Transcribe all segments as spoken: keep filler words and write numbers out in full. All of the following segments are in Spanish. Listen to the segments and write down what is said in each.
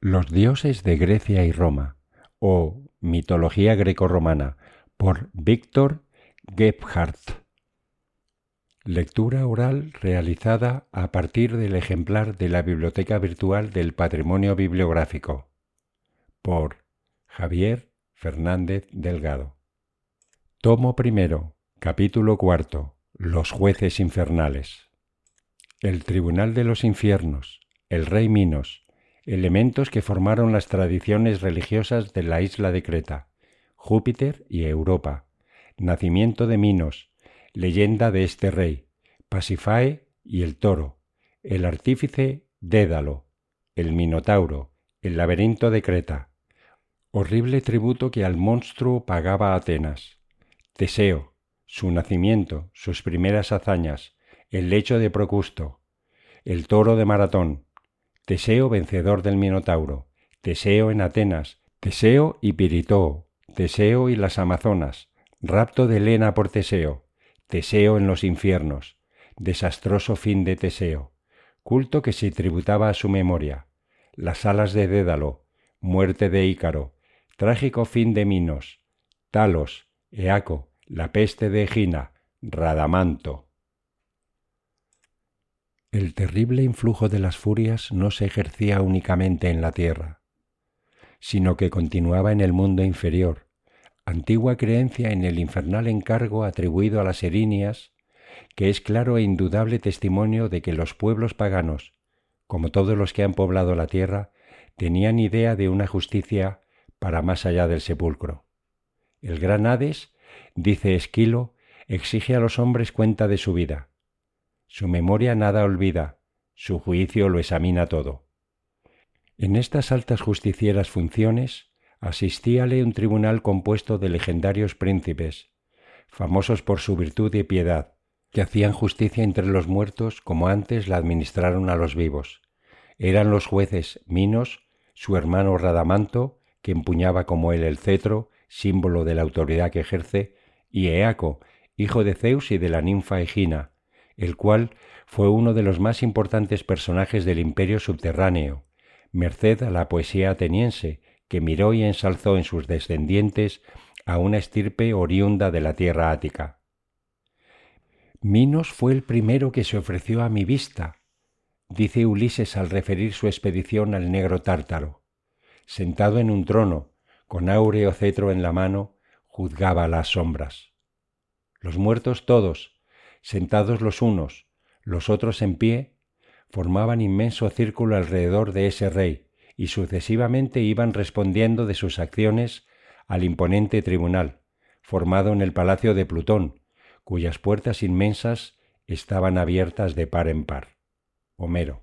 Los dioses de Grecia y Roma, o Mitología grecorromana, por Víctor Gebhardt. Lectura oral realizada a partir del ejemplar de la Biblioteca Virtual del Patrimonio Bibliográfico, por Javier Fernández Delgado. Tomo primero, capítulo cuarto. Los jueces infernales. El tribunal de los infiernos, el rey Minos, elementos que formaron las tradiciones religiosas de la isla de Creta, Júpiter y Europa, nacimiento de Minos, leyenda de este rey, Pasífae y el toro, el artífice Dédalo, el Minotauro, el laberinto de Creta, horrible tributo que al monstruo pagaba Atenas, Teseo, su nacimiento, sus primeras hazañas, el lecho de Procusto, el toro de Maratón, Teseo vencedor del Minotauro, Teseo en Atenas, Teseo y Piritoo, Teseo y las Amazonas, rapto de Helena por Teseo, Teseo en los infiernos, desastroso fin de Teseo, culto que se tributaba a su memoria, las alas de Dédalo, muerte de Ícaro, trágico fin de Minos, Talos, Eaco, la peste de Egina, Radamanto. El terrible influjo de las furias no se ejercía únicamente en la tierra, sino que continuaba en el mundo inferior, antigua creencia en el infernal encargo atribuido a las Erinias, que es claro e indudable testimonio de que los pueblos paganos, como todos los que han poblado la tierra, tenían idea de una justicia para más allá del sepulcro. El gran Hades, dice Esquilo, exige a los hombres cuenta de su vida. Su memoria nada olvida, su juicio lo examina todo. En estas altas justicieras funciones asistíale un tribunal compuesto de legendarios príncipes, famosos por su virtud y piedad, que hacían justicia entre los muertos como antes la administraron a los vivos. Eran los jueces Minos, su hermano Radamanto, que empuñaba como él el cetro, símbolo de la autoridad que ejerce, y Eaco, hijo de Zeus y de la ninfa Egina, el cual fue uno de los más importantes personajes del imperio subterráneo, merced a la poesía ateniense, que miró y ensalzó en sus descendientes a una estirpe oriunda de la tierra ática. Minos fue el primero que se ofreció a mi vista, dice Ulises al referir su expedición al negro Tártaro. Sentado en un trono, con áureo cetro en la mano, juzgaba las sombras. Los muertos todos, sentados los unos, los otros en pie, formaban inmenso círculo alrededor de ese rey y sucesivamente iban respondiendo de sus acciones al imponente tribunal, formado en el palacio de Plutón, cuyas puertas inmensas estaban abiertas de par en par. Homero.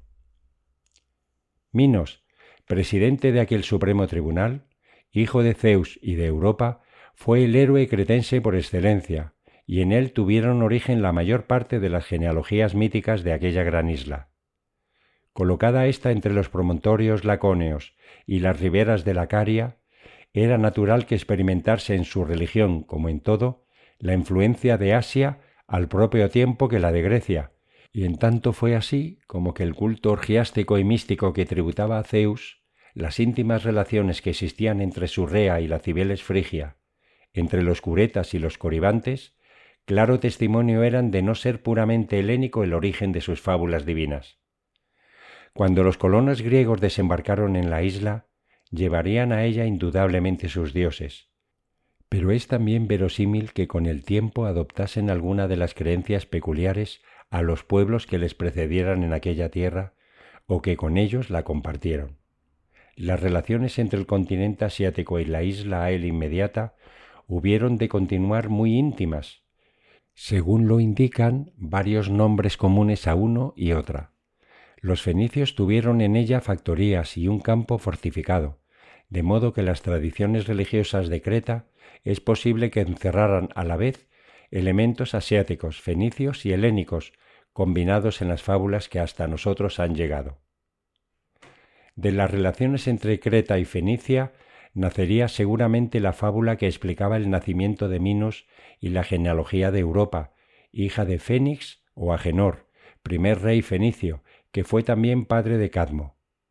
Minos, presidente de aquel supremo tribunal, hijo de Zeus y de Europa, fue el héroe cretense por excelencia, y en él tuvieron origen la mayor parte de las genealogías míticas de aquella gran isla. Colocada ésta entre los promontorios lacóneos y las riberas de la Caria, era natural que experimentase en su religión, como en todo, la influencia de Asia al propio tiempo que la de Grecia, y en tanto fue así como que el culto orgiástico y místico que tributaba a Zeus, las íntimas relaciones que existían entre su rea y la Cibeles frigia, entre los curetas y los coribantes, claro testimonio eran de no ser puramente helénico el origen de sus fábulas divinas. Cuando los colonos griegos desembarcaron en la isla, llevarían a ella indudablemente sus dioses, pero es también verosímil que con el tiempo adoptasen alguna de las creencias peculiares a los pueblos que les precedieran en aquella tierra o que con ellos la compartieron. Las relaciones entre el continente asiático y la isla a él inmediata hubieron de continuar muy íntimas, según lo indican varios nombres comunes a uno y otra. Los fenicios tuvieron en ella factorías y un campo fortificado, de modo que las tradiciones religiosas de Creta es posible que encerraran a la vez elementos asiáticos, fenicios y helénicos, combinados en las fábulas que hasta nosotros han llegado. De las relaciones entre Creta y Fenicia nacería seguramente la fábula que explicaba el nacimiento de Minos y la genealogía de Europa, hija de Fénix o Agenor, primer rey fenicio, que fue también padre de Cadmo.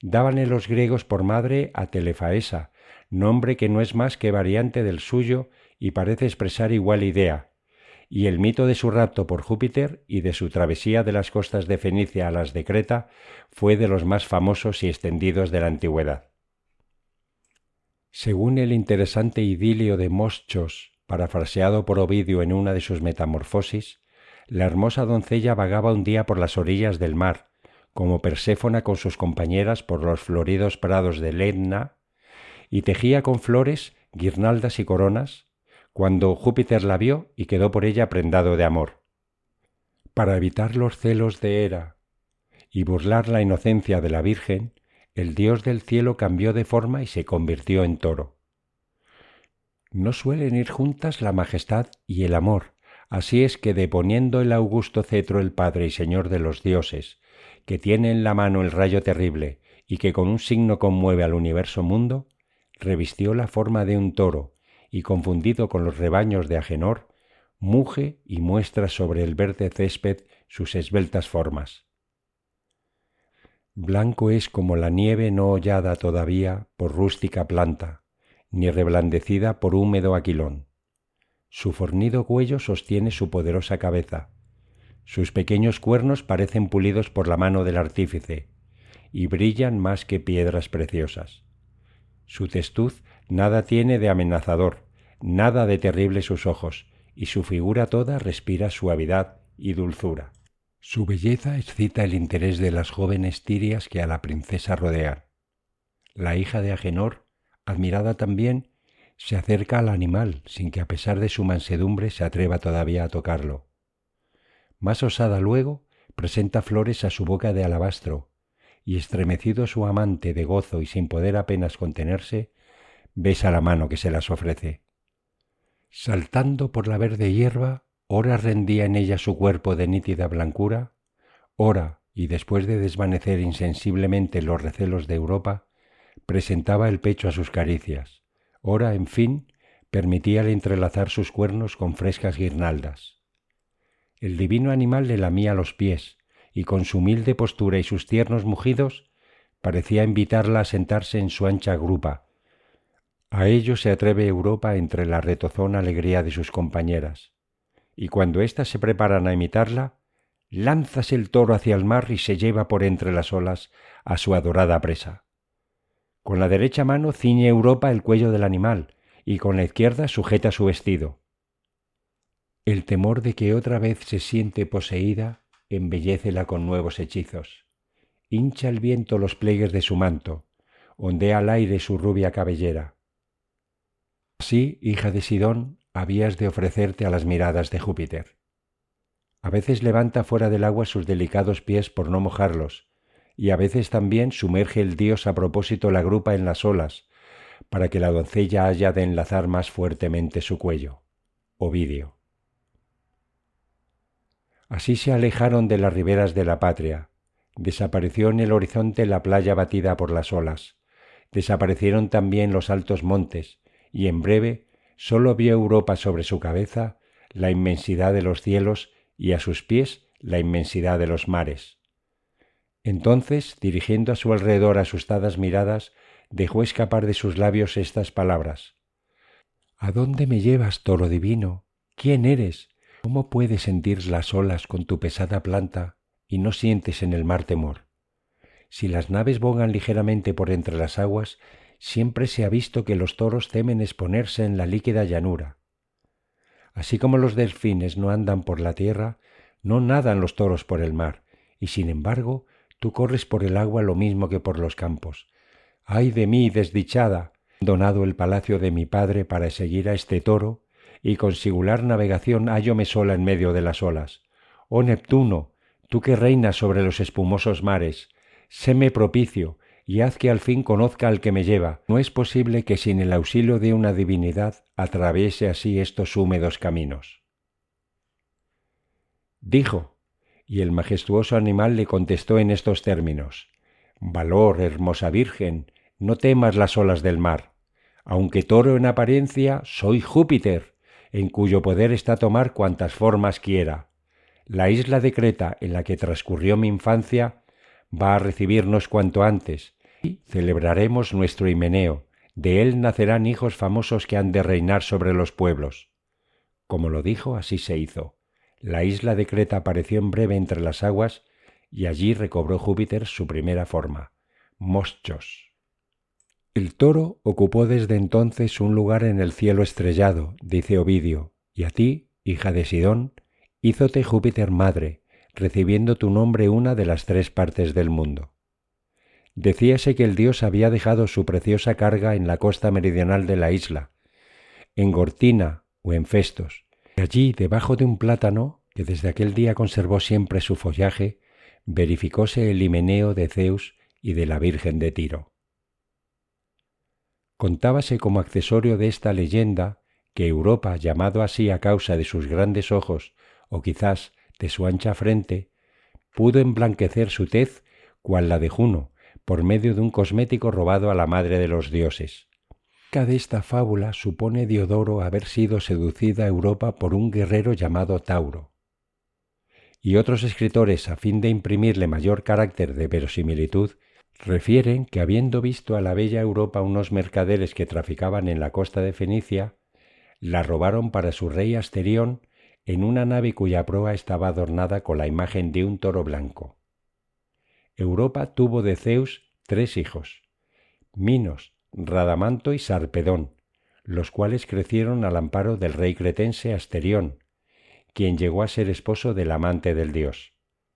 Dábanle los griegos por madre a Telefaesa, nombre que no es más que variante del suyo y parece expresar igual idea, y el mito de su rapto por Júpiter y de su travesía de las costas de Fenicia a las de Creta fue de los más famosos y extendidos de la antigüedad. Según el interesante idilio de Moschos, parafraseado por Ovidio en una de sus metamorfosis, la hermosa doncella vagaba un día por las orillas del mar, como Perséfona con sus compañeras por los floridos prados de Lemna, y tejía con flores, guirnaldas y coronas, cuando Júpiter la vio y quedó por ella prendado de amor. Para evitar los celos de Hera y burlar la inocencia de la Virgen, el dios del cielo cambió de forma y se convirtió en toro. No suelen ir juntas la majestad y el amor, así es que deponiendo el augusto cetro el Padre y Señor de los dioses, que tiene en la mano el rayo terrible y que con un signo conmueve al universo mundo, revistió la forma de un toro y, confundido con los rebaños de Agenor, muge y muestra sobre el verde césped sus esbeltas formas. Blanco es como la nieve no hollada todavía por rústica planta, ni reblandecida por húmedo aquilón. Su fornido cuello sostiene su poderosa cabeza. Sus pequeños cuernos parecen pulidos por la mano del artífice, y brillan más que piedras preciosas. Su testuz nada tiene de amenazador, nada de terrible sus ojos, y su figura toda respira suavidad y dulzura. Su belleza excita el interés de las jóvenes tirias que a la princesa rodean. La hija de Agenor, admirada también, se acerca al animal sin que a pesar de su mansedumbre se atreva todavía a tocarlo. Más osada luego, presenta flores a su boca de alabastro, y estremecido su amante de gozo y sin poder apenas contenerse, besa la mano que se las ofrece. Saltando por la verde hierba, ora rendía en ella su cuerpo de nítida blancura, ora, y después de desvanecer insensiblemente los recelos de Europa, presentaba el pecho a sus caricias, ora, en fin, permitíale entrelazar sus cuernos con frescas guirnaldas. El divino animal le lamía los pies, y con su humilde postura y sus tiernos mugidos, parecía invitarla a sentarse en su ancha grupa. A ello se atreve Europa entre la retozona alegría de sus compañeras, y cuando éstas se preparan a imitarla, lánzase el toro hacia el mar y se lleva por entre las olas a su adorada presa. Con la derecha mano ciñe Europa el cuello del animal, y con la izquierda sujeta su vestido. El temor de que otra vez se siente poseída embellécela con nuevos hechizos. Hincha el viento los pliegues de su manto, ondea al aire su rubia cabellera. Así, hija de Sidón, habías de ofrecerte a las miradas de Júpiter. A veces levanta fuera del agua sus delicados pies por no mojarlos, y a veces también sumerge el dios a propósito la grupa en las olas, para que la doncella haya de enlazar más fuertemente su cuello. Ovidio. Así se alejaron de las riberas de la patria, desapareció en el horizonte la playa batida por las olas, desaparecieron también los altos montes, y en breve sólo vio Europa sobre su cabeza la inmensidad de los cielos y a sus pies la inmensidad de los mares. Entonces, dirigiendo a su alrededor asustadas miradas, dejó escapar de sus labios estas palabras: ¿A dónde me llevas, toro divino? ¿Quién eres? ¿Cómo puedes sentir las olas con tu pesada planta y no sientes en el mar temor? Si las naves bogan ligeramente por entre las aguas, siempre se ha visto que los toros temen exponerse en la líquida llanura. Así como los delfines no andan por la tierra, no nadan los toros por el mar, y sin embargo tú corres por el agua lo mismo que por los campos. ¡Ay de mí, desdichada! He donado el palacio de mi padre para seguir a este toro, y con singular navegación hállome sola en medio de las olas. Oh Neptuno, tú que reinas sobre los espumosos mares, séme propicio, y haz que al fin conozca al que me lleva. No es posible que sin el auxilio de una divinidad atraviese así estos húmedos caminos. Dijo, y el majestuoso animal le contestó en estos términos: Valor, hermosa virgen, no temas las olas del mar. Aunque toro en apariencia, soy Júpiter, en cuyo poder está tomar cuantas formas quiera. La isla de Creta, en la que transcurrió mi infancia, va a recibirnos cuanto antes, Y celebraremos nuestro himeneo, de él nacerán hijos famosos que han de reinar sobre los pueblos. Como lo dijo, así se hizo. La isla de Creta apareció en breve entre las aguas, y allí recobró Júpiter su primera forma, Moschos. El toro ocupó desde entonces un lugar en el cielo estrellado, dice Ovidio, y a ti, hija de Sidón, hízote Júpiter madre, recibiendo tu nombre una de las tres partes del mundo. Decíase que el dios había dejado su preciosa carga en la costa meridional de la isla, en Gortina o en Festos, y allí, debajo de un plátano, que desde aquel día conservó siempre su follaje, verificóse el himeneo de Zeus y de la Virgen de Tiro. Contábase como accesorio de esta leyenda que Europa, llamado así a causa de sus grandes ojos o quizás de su ancha frente, pudo emblanquecer su tez cual la de Juno, por medio de un cosmético robado a la madre de los dioses. Cada de esta fábula supone Diodoro haber sido seducida a Europa por un guerrero llamado Tauro. Y otros escritores, a fin de imprimirle mayor carácter de verosimilitud, refieren que habiendo visto a la bella Europa unos mercaderes que traficaban en la costa de Fenicia, la robaron para su rey Asterión en una nave cuya proa estaba adornada con la imagen de un toro blanco. Europa tuvo de Zeus tres hijos, Minos, Radamanto y Sarpedón, los cuales crecieron al amparo del rey cretense Asterión, quien llegó a ser esposo del amante del dios.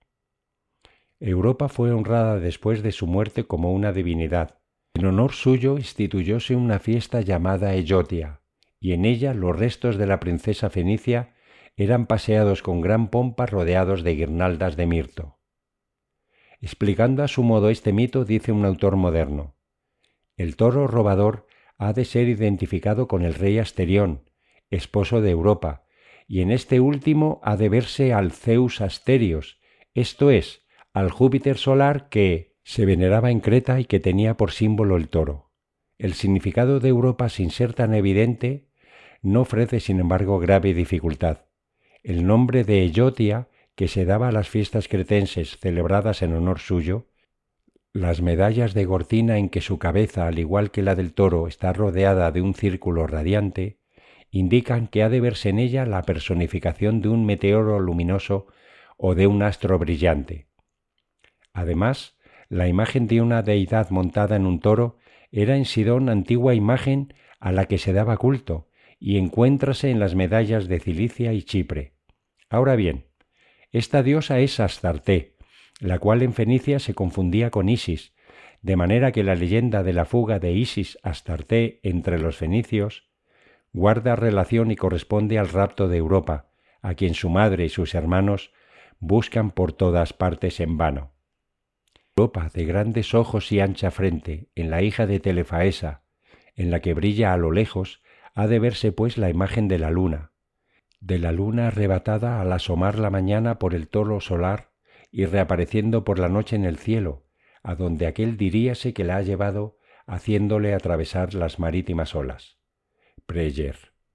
Europa fue honrada después de su muerte como una divinidad. En honor suyo instituyóse una fiesta llamada Eyotia, y en ella los restos de la princesa fenicia eran paseados con gran pompa rodeados de guirnaldas de mirto. Explicando a su modo este mito, dice un autor moderno: el toro robador ha de ser identificado con el rey Asterión, esposo de Europa, y en este último ha de verse al Zeus Asterios, esto es, al Júpiter solar que se veneraba en Creta y que tenía por símbolo el toro. El significado de Europa, sin ser tan evidente, no ofrece sin embargo grave dificultad. El nombre de Eyotia, que se daba a las fiestas cretenses celebradas en honor suyo, las medallas de Gortina en que su cabeza, al igual que la del toro, está rodeada de un círculo radiante, indican que ha de verse en ella la personificación de un meteoro luminoso o de un astro brillante. Además, la imagen de una deidad montada en un toro era en Sidón antigua imagen a la que se daba culto y encuéntrase en las medallas de Cilicia y Chipre. Ahora bien, esta diosa es Astarte, la cual en Fenicia se confundía con Isis, de manera que la leyenda de la fuga de Isis Astarte entre los fenicios guarda relación y corresponde al rapto de Europa, a quien su madre y sus hermanos buscan por todas partes en vano. Europa, de grandes ojos y ancha frente, en la hija de Telefaesa, en la que brilla a lo lejos, ha de verse pues la imagen de la luna, de la luna arrebatada al asomar la mañana por el tolo solar y reapareciendo por la noche en el cielo, a donde aquel diríase que la ha llevado haciéndole atravesar las marítimas olas. Preyer.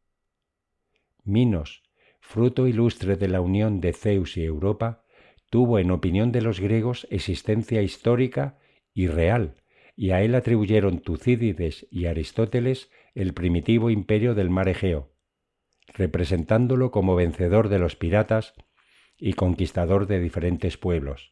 Minos, fruto ilustre de la unión de Zeus y Europa, tuvo en opinión de los griegos existencia histórica y real, y a él atribuyeron Tucídides y Aristóteles el primitivo imperio del mar Egeo, representándolo como vencedor de los piratas y conquistador de diferentes pueblos.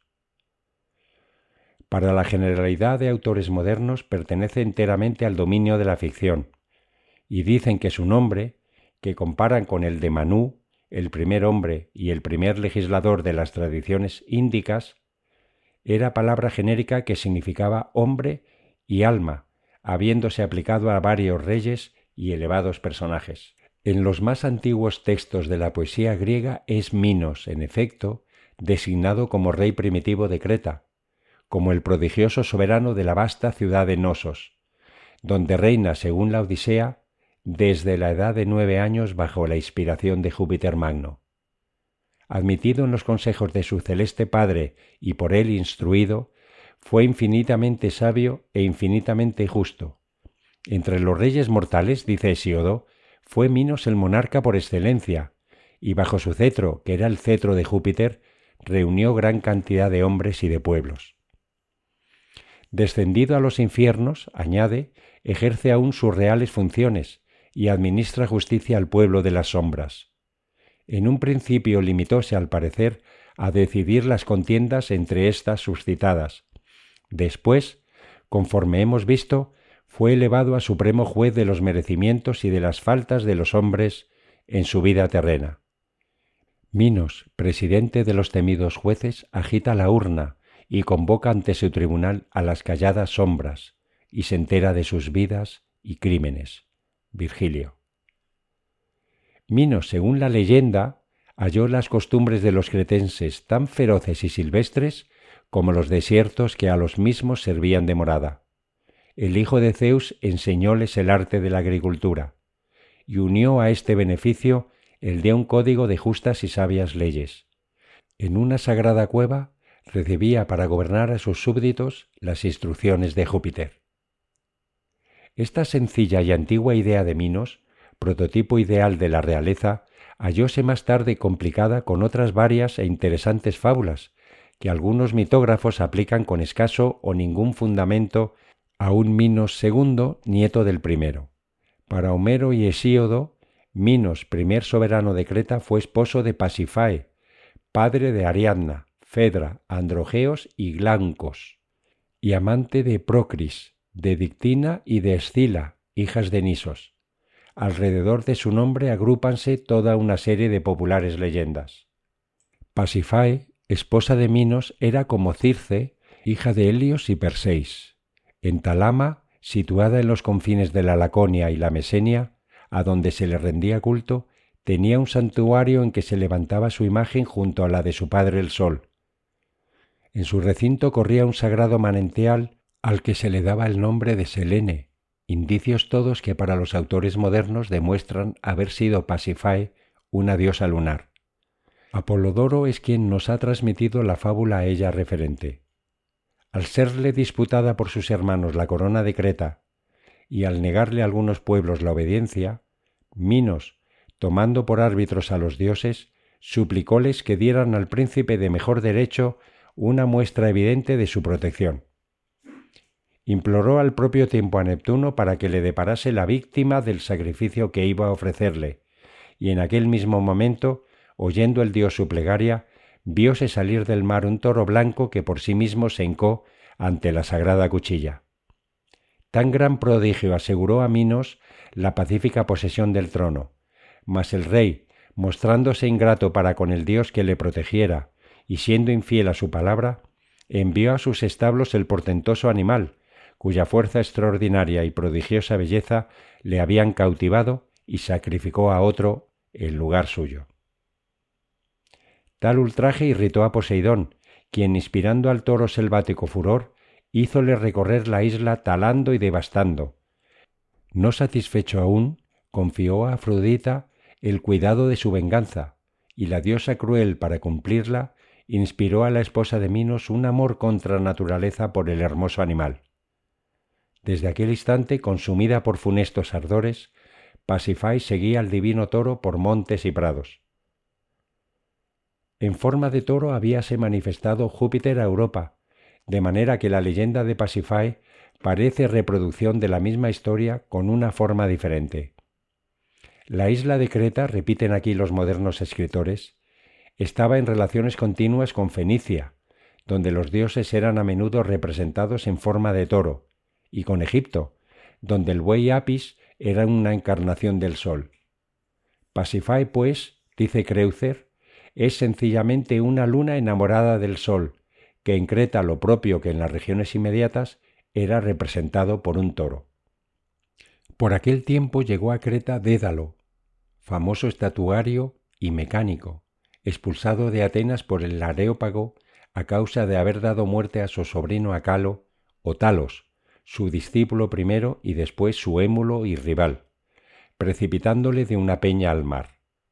Para la generalidad de autores modernos pertenece enteramente al dominio de la ficción, y dicen que su nombre, que comparan con el de Manú, el primer hombre y el primer legislador de las tradiciones índicas, era palabra genérica que significaba hombre y alma, habiéndose aplicado a varios reyes y elevados personajes. En los más antiguos textos de la poesía griega es Minos, en efecto, designado como rey primitivo de Creta, como el prodigioso soberano de la vasta ciudad de Nosos, donde reina, según la Odisea, desde la edad de nueve años bajo la inspiración de Júpiter Magno. Admitido en los consejos de su celeste padre y por él instruido, fue infinitamente sabio e infinitamente justo. Entre los reyes mortales, dice Hesíodo, fue Minos el monarca por excelencia, y bajo su cetro, que era el cetro de Júpiter, reunió gran cantidad de hombres y de pueblos. Descendido a los infiernos, añade, ejerce aún sus reales funciones y administra justicia al pueblo de las sombras. En un principio limitóse, al parecer, a decidir las contiendas entre estas suscitadas. Después, conforme hemos visto, fue elevado a supremo juez de los merecimientos y de las faltas de los hombres en su vida terrena. Minos, presidente de los temidos jueces, agita la urna y convoca ante su tribunal a las calladas sombras, y se entera de sus vidas y crímenes. Virgilio. Minos, según la leyenda, halló las costumbres de los cretenses tan feroces y silvestres como los desiertos que a los mismos servían de morada. El hijo de Zeus enseñóles el arte de la agricultura, y unió a este beneficio el de un código de justas y sabias leyes. En una sagrada cueva recibía para gobernar a sus súbditos las instrucciones de Júpiter. Esta sencilla y antigua idea de Minos, prototipo ideal de la realeza, hallóse más tarde complicada con otras varias e interesantes fábulas, que algunos mitógrafos aplican con escaso o ningún fundamento a un Minos segundo, nieto del primero. Para Homero y Hesíodo, Minos, primer soberano de Creta, fue esposo de Pasífae, padre de Ariadna, Fedra, Androgeos y Glancos, y amante de Procris, de Dictina y de Escila, hijas de Nisos. Alrededor de su nombre agrúpanse toda una serie de populares leyendas. Pasífae, esposa de Minos, era como Circe, hija de Helios y Perseis. En Talama, situada en los confines de la Laconia y la Mesenia, a donde se le rendía culto, tenía un santuario en que se levantaba su imagen junto a la de su padre el Sol. En su recinto corría un sagrado manantial al que se le daba el nombre de Selene, indicios todos que para los autores modernos demuestran haber sido Pasífae una diosa lunar. Apolodoro es quien nos ha transmitido la fábula a ella referente. Al serle disputada por sus hermanos la corona de Creta y al negarle a algunos pueblos la obediencia, Minos, tomando por árbitros a los dioses, suplicóles que dieran al príncipe de mejor derecho una muestra evidente de su protección. Imploró al propio tiempo a Neptuno para que le deparase la víctima del sacrificio que iba a ofrecerle, y en aquel mismo momento, oyendo el dios su plegaria, vióse salir del mar un toro blanco que por sí mismo se hincó ante la sagrada cuchilla. Tan gran prodigio aseguró a Minos la pacífica posesión del trono, mas el rey, mostrándose ingrato para con el dios que le protegiera y siendo infiel a su palabra, envió a sus establos el portentoso animal, cuya fuerza extraordinaria y prodigiosa belleza le habían cautivado, y sacrificó a otro en lugar suyo. Tal ultraje irritó a Poseidón, quien, inspirando al toro selvático furor, hízole recorrer la isla talando y devastando. No satisfecho aún, confió a Afrodita el cuidado de su venganza, y la diosa cruel, para cumplirla, inspiró a la esposa de Minos un amor contra naturaleza por el hermoso animal. Desde aquel instante, consumida por funestos ardores, Pasífae seguía al divino toro por montes y prados. En forma de toro habíase manifestado Júpiter a Europa, de manera que la leyenda de Pasífae parece reproducción de la misma historia con una forma diferente. La isla de Creta, repiten aquí los modernos escritores, estaba en relaciones continuas con Fenicia, donde los dioses eran a menudo representados en forma de toro, y con Egipto, donde el buey Apis era una encarnación del sol. Pasífae, pues, dice Creuzer, es sencillamente una luna enamorada del sol, que en Creta, lo propio que en las regiones inmediatas, era representado por un toro. Por aquel tiempo llegó a Creta Dédalo, famoso estatuario y mecánico, expulsado de Atenas por el Areópago a causa de haber dado muerte a su sobrino Acalo o Talos, su discípulo primero y después su émulo y rival, precipitándole de una peña al mar.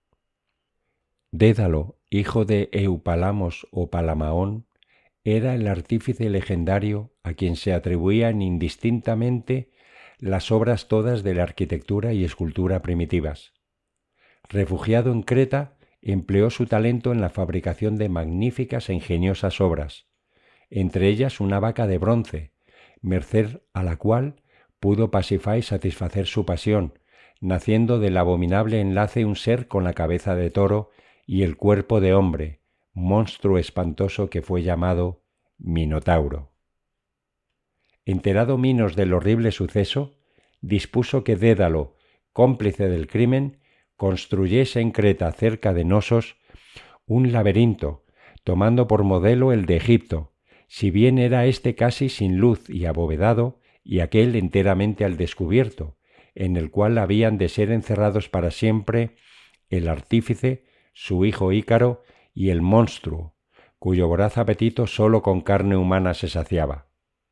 Dédalo, hijo de Eupalamos o Palamaón, era el artífice legendario a quien se atribuían indistintamente las obras todas de la arquitectura y escultura primitivas. Refugiado en Creta, empleó su talento en la fabricación de magníficas e ingeniosas obras, entre ellas una vaca de bronce, merced a la cual pudo Pasífae satisfacer su pasión, naciendo del abominable enlace un ser con la cabeza de toro y el cuerpo de hombre, monstruo espantoso que fue llamado Minotauro. Enterado Minos del horrible suceso, dispuso que Dédalo, cómplice del crimen, construyese en Creta, cerca de Nosos, un laberinto, tomando por modelo el de Egipto, si bien era éste casi sin luz y abovedado, y aquel enteramente al descubierto, en el cual habían de ser encerrados para siempre el artífice, su hijo Ícaro y el monstruo, cuyo voraz apetito sólo con carne humana se saciaba.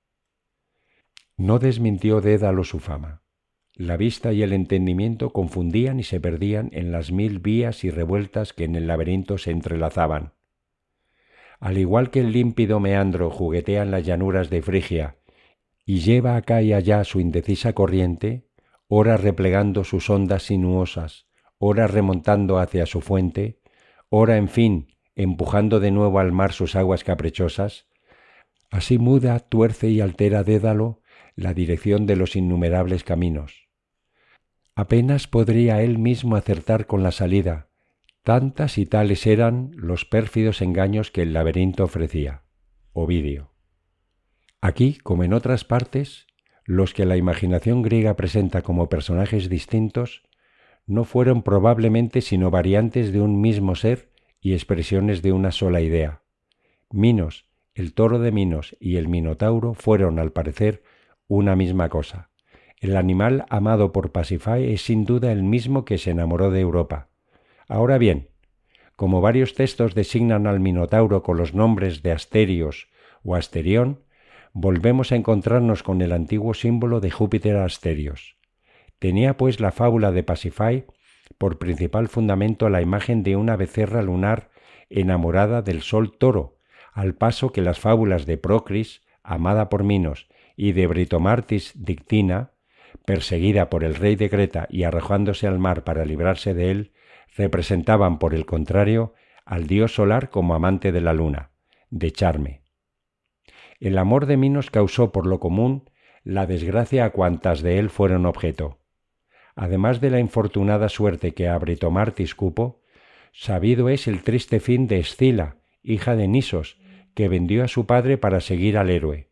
No desmintió Dédalo su fama. La vista y el entendimiento confundían y se perdían en las mil vías y revueltas que en el laberinto se entrelazaban. Al igual que el límpido meandro juguetea en las llanuras de Frigia y lleva acá y allá su indecisa corriente, ora replegando sus ondas sinuosas, ora remontando hacia su fuente, ora, en fin, empujando de nuevo al mar sus aguas caprichosas, así muda, tuerce y altera Dédalo la dirección de los innumerables caminos. Apenas podría él mismo acertar con la salida, tantas y tales eran los pérfidos engaños que el laberinto ofrecía. Ovidio. Aquí, como en otras partes, los que la imaginación griega presenta como personajes distintos no fueron probablemente sino variantes de un mismo ser y expresiones de una sola idea. Minos, el toro de Minos y el Minotauro fueron, al parecer, una misma cosa. El animal amado por Pasífae es sin duda el mismo que se enamoró de Europa. Ahora bien, como varios textos designan al Minotauro con los nombres de Asterios o Asterión, volvemos a encontrarnos con el antiguo símbolo de Júpiter Asterios. Tenía pues la fábula de Pasífae por principal fundamento la imagen de una becerra lunar enamorada del sol toro, al paso que las fábulas de Procris, amada por Minos, y de Britomartis Dictina, perseguida por el rey de Creta y arrojándose al mar para librarse de él, representaban, por el contrario, al dios solar como amante de la luna, de Charme. El amor de Minos causó por lo común la desgracia a cuantas de él fueron objeto. Además de la infortunada suerte que a Britomartis cupo, sabido es el triste fin de Escila, hija de Nisos, que vendió a su padre para seguir al héroe.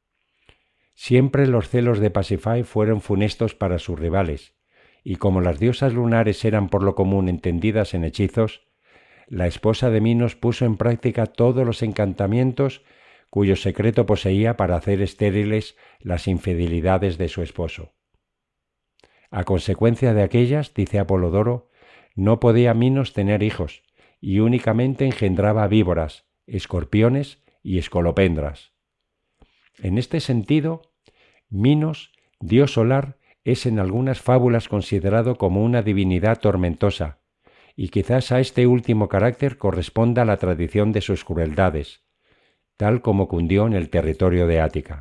Siempre los celos de Pasífae fueron funestos para sus rivales, y como las diosas lunares eran por lo común entendidas en hechizos, la esposa de Minos puso en práctica todos los encantamientos cuyo secreto poseía para hacer estériles las infidelidades de su esposo. A consecuencia de aquellas, dice Apolodoro, no podía Minos tener hijos, y únicamente engendraba víboras, escorpiones y escolopendras. En este sentido, Minos, dios solar, es en algunas fábulas considerado como una divinidad tormentosa, y quizás a este último carácter corresponda la tradición de sus crueldades, tal como cundió en el territorio de Ática.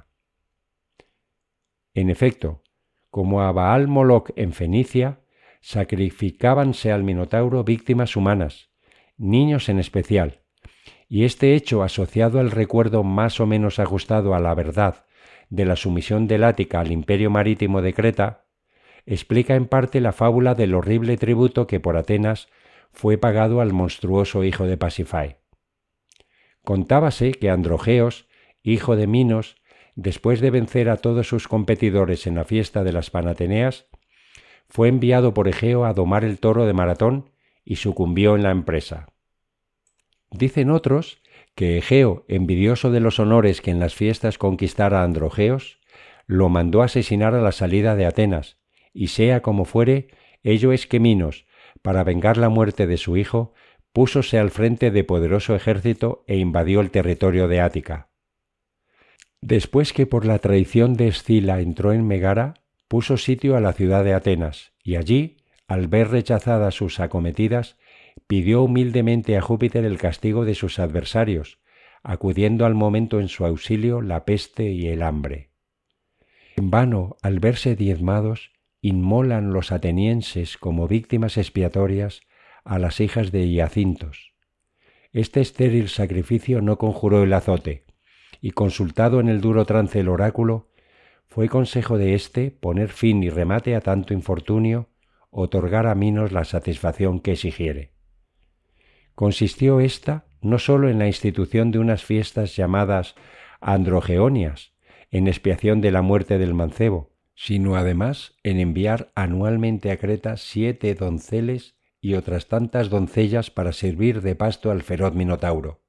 En efecto, como a Baal Moloc en Fenicia, sacrificábanse al Minotauro víctimas humanas, niños en especial, y este hecho, asociado al recuerdo más o menos ajustado a la verdad de la sumisión del Ática al imperio marítimo de Creta, explica en parte la fábula del horrible tributo que por Atenas fue pagado al monstruoso hijo de Pasífae. Contábase que Androgeos, hijo de Minos, después de vencer a todos sus competidores en la fiesta de las Panateneas, fue enviado por Egeo a domar el toro de Maratón y sucumbió en la empresa. Dicen otros que Egeo, envidioso de los honores que en las fiestas conquistara Androgeos, lo mandó asesinar a la salida de Atenas, y sea como fuere, ello es que Minos, para vengar la muerte de su hijo, púsose al frente de poderoso ejército e invadió el territorio de Ática. Después que por la traición de Escila entró en Megara, puso sitio a la ciudad de Atenas, y allí, al ver rechazadas sus acometidas, pidió humildemente a Júpiter el castigo de sus adversarios, acudiendo al momento en su auxilio la peste y el hambre. En vano, al verse diezmados, inmolan los atenienses como víctimas expiatorias a las hijas de Hiacintos. Este estéril sacrificio no conjuró el azote, y consultado en el duro trance el oráculo, fue consejo de éste poner fin y remate a tanto infortunio, otorgar a Minos la satisfacción que exigiere. Consistió ésta no sólo en la institución de unas fiestas llamadas androgeonias, en expiación de la muerte del mancebo, sino además en enviar anualmente a Creta siete donceles y otras tantas doncellas para servir de pasto al feroz Minotauro.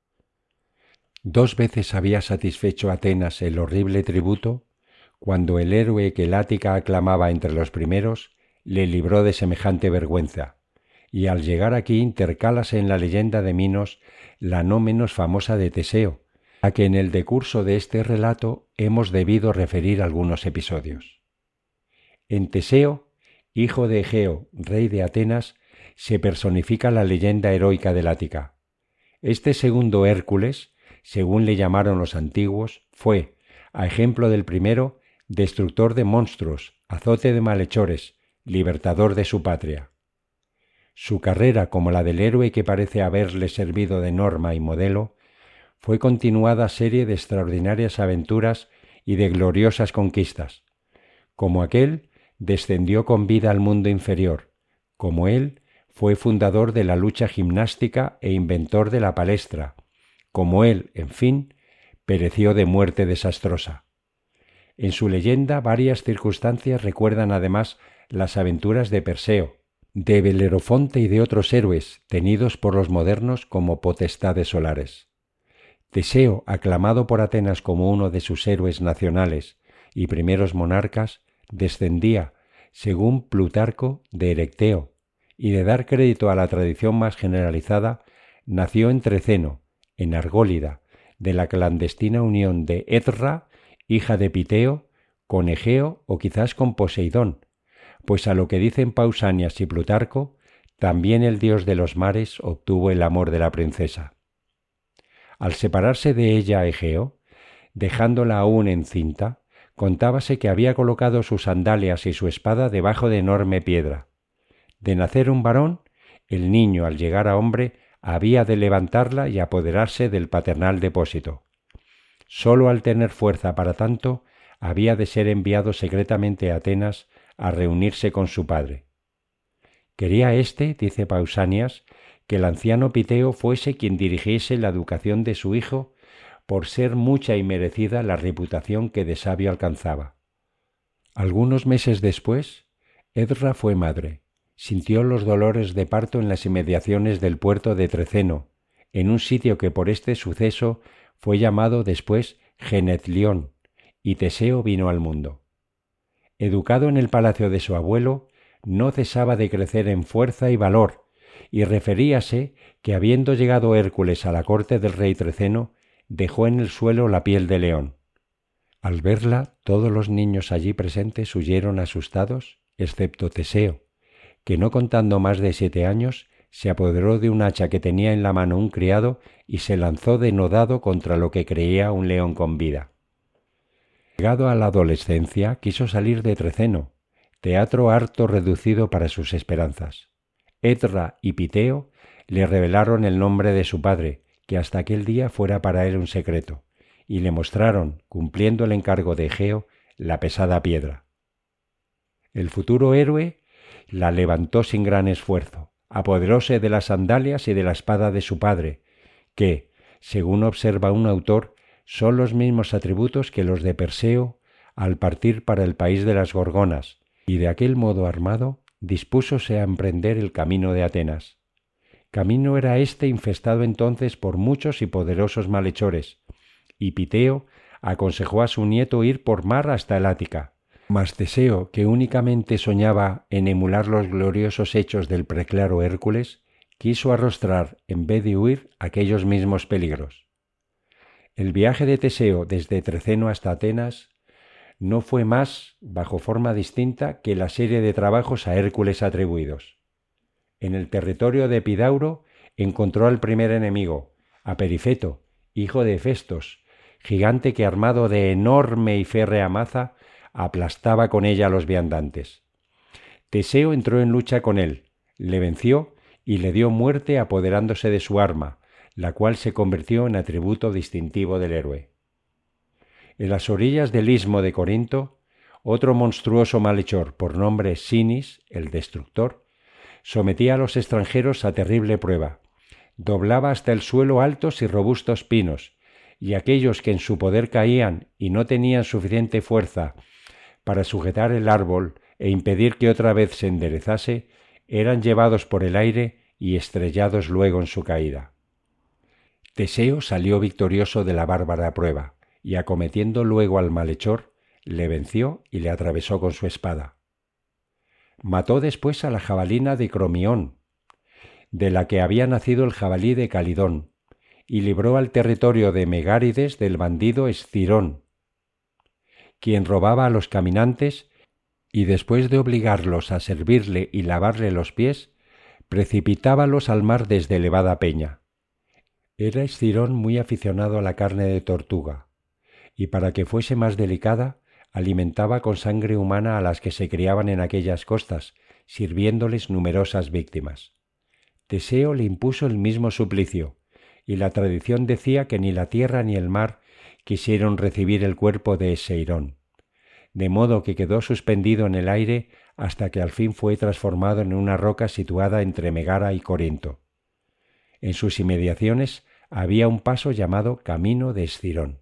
Dos veces había satisfecho Atenas el horrible tributo, cuando el héroe que el Ática aclamaba entre los primeros le libró de semejante vergüenza, y al llegar aquí intercálase en la leyenda de Minos la no menos famosa de Teseo, a que en el decurso de este relato hemos debido referir algunos episodios. En Teseo, hijo de Egeo, rey de Atenas, se personifica la leyenda heroica del Ática. Este segundo Hércules, según le llamaron los antiguos, fue, a ejemplo del primero, destructor de monstruos, azote de malhechores, libertador de su patria. Su carrera, como la del héroe que parece haberle servido de norma y modelo, fue continuada serie de extraordinarias aventuras y de gloriosas conquistas. Como aquel, descendió con vida al mundo inferior. Como él, fue fundador de la lucha gimnástica e inventor de la palestra. Como él, en fin, pereció de muerte desastrosa. En su leyenda varias circunstancias recuerdan además las aventuras de Perseo, de Belerofonte y de otros héroes, tenidos por los modernos como potestades solares. Teseo, aclamado por Atenas como uno de sus héroes nacionales y primeros monarcas, descendía, según Plutarco, de Erecteo, y de dar crédito a la tradición más generalizada, nació en Treceno, en Argólida, de la clandestina unión de Edra, hija de Piteo, con Egeo o quizás con Poseidón, pues a lo que dicen Pausanias y Plutarco, también el dios de los mares obtuvo el amor de la princesa. Al separarse de ella Egeo, dejándola aún encinta, contábase que había colocado sus sandalias y su espada debajo de enorme piedra. De nacer un varón, el niño, al llegar a hombre, había de levantarla y apoderarse del paternal depósito. Sólo al tener fuerza para tanto, había de ser enviado secretamente a Atenas a reunirse con su padre. Quería éste, dice Pausanias, que el anciano Piteo fuese quien dirigiese la educación de su hijo, por ser mucha y merecida la reputación que de sabio alcanzaba. Algunos meses después, Edra fue madre. Sintió los dolores de parto en las inmediaciones del puerto de Treceno, en un sitio que por este suceso fue llamado después Genetlión, y Teseo vino al mundo. Educado en el palacio de su abuelo, no cesaba de crecer en fuerza y valor, y referíase que habiendo llegado Hércules a la corte del rey Treceno, dejó en el suelo la piel de león. Al verla, todos los niños allí presentes huyeron asustados, excepto Teseo, que no contando más de siete años, se apoderó de un hacha que tenía en la mano un criado y se lanzó denodado contra lo que creía un león con vida. Llegado a la adolescencia, quiso salir de Treceno, teatro harto reducido para sus esperanzas. Edra y Piteo le revelaron el nombre de su padre, que hasta aquel día fuera para él un secreto, y le mostraron, cumpliendo el encargo de Egeo, la pesada piedra. El futuro héroe la levantó sin gran esfuerzo, apoderóse de las sandalias y de la espada de su padre, que, según observa un autor, son los mismos atributos que los de Perseo al partir para el país de las Gorgonas, y de aquel modo armado dispúsose a emprender el camino de Atenas. Camino era éste infestado entonces por muchos y poderosos malhechores, y Piteo aconsejó a su nieto ir por mar hasta el Ática. Mas Teseo, que únicamente soñaba en emular los gloriosos hechos del preclaro Hércules, quiso arrostrar, en vez de huir, aquellos mismos peligros. El viaje de Teseo desde Treceno hasta Atenas no fue más, bajo forma distinta, que la serie de trabajos a Hércules atribuidos. En el territorio de Epidauro encontró al primer enemigo, a Perifeto, hijo de Hefestos, gigante que armado de enorme y férrea maza aplastaba con ella a los viandantes. Teseo entró en lucha con él, le venció y le dio muerte apoderándose de su arma, la cual se convirtió en atributo distintivo del héroe. En las orillas del istmo de Corinto, otro monstruoso malhechor por nombre Sinis, el destructor, sometía a los extranjeros a terrible prueba. Doblaba hasta el suelo altos y robustos pinos, y aquellos que en su poder caían y no tenían suficiente fuerza para sujetar el árbol e impedir que otra vez se enderezase, eran llevados por el aire y estrellados luego en su caída. Teseo salió victorioso de la bárbara prueba, y acometiendo luego al malhechor, le venció y le atravesó con su espada. Mató después a la jabalina de Cromión, de la que había nacido el jabalí de Calidón, y libró al territorio de Megárides del bandido Escirón, quien robaba a los caminantes, y después de obligarlos a servirle y lavarle los pies, precipitábalos al mar desde elevada peña. Era Escirón muy aficionado a la carne de tortuga, y para que fuese más delicada, alimentaba con sangre humana a las que se criaban en aquellas costas, sirviéndoles numerosas víctimas. Teseo le impuso el mismo suplicio, y la tradición decía que ni la tierra ni el mar quisieron recibir el cuerpo de Escirón, de modo que quedó suspendido en el aire hasta que al fin fue transformado en una roca situada entre Megara y Corinto. En sus inmediaciones había un paso llamado Camino de Escirón.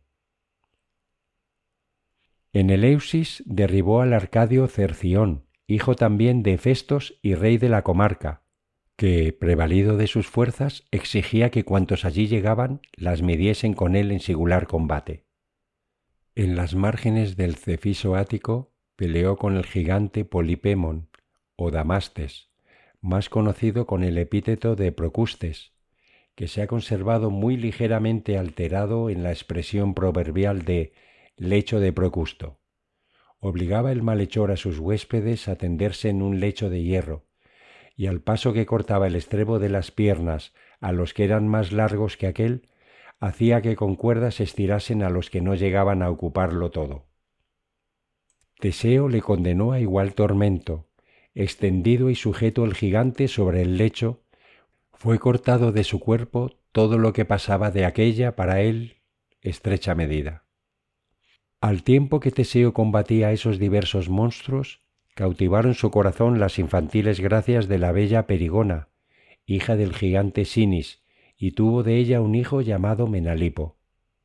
En Eleusis derribó al arcadio Cerción, hijo también de Hefestos y rey de la comarca, que, prevalido de sus fuerzas, exigía que cuantos allí llegaban las midiesen con él en singular combate. En las márgenes del Cefiso ático peleó con el gigante Polipemon, o Damastes, más conocido con el epíteto de Procustes, que se ha conservado muy ligeramente alterado en la expresión proverbial de lecho de Procusto. Obligaba el malhechor a sus huéspedes a tenderse en un lecho de hierro, y al paso que cortaba el estrebo de las piernas a los que eran más largos que aquel, hacía que con cuerdas estirasen a los que no llegaban a ocuparlo todo. Teseo le condenó a igual tormento. Extendido y sujeto el gigante sobre el lecho, fue cortado de su cuerpo todo lo que pasaba de aquella, para él, estrecha medida. Al tiempo que Teseo combatía a esos diversos monstruos, cautivaron su corazón las infantiles gracias de la bella Perigona, hija del gigante Sinis, y tuvo de ella un hijo llamado Menalipo.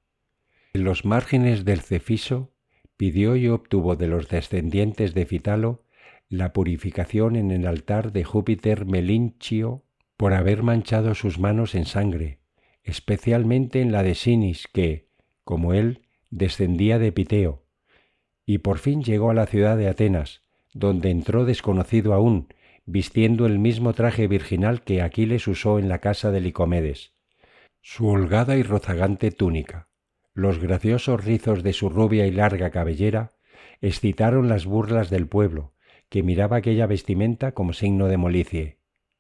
En los márgenes del Cefiso pidió y obtuvo de los descendientes de Fitalo la purificación en el altar de Júpiter Melinchio por haber manchado sus manos en sangre, especialmente en la de Sinis, que, como él, descendía de Piteo, y por fin llegó a la ciudad de Atenas, donde entró desconocido aún, vistiendo el mismo traje virginal que Aquiles usó en la casa de Licomedes, su holgada y rozagante túnica. Los graciosos rizos de su rubia y larga cabellera excitaron las burlas del pueblo, que miraba aquella vestimenta como signo de molicie.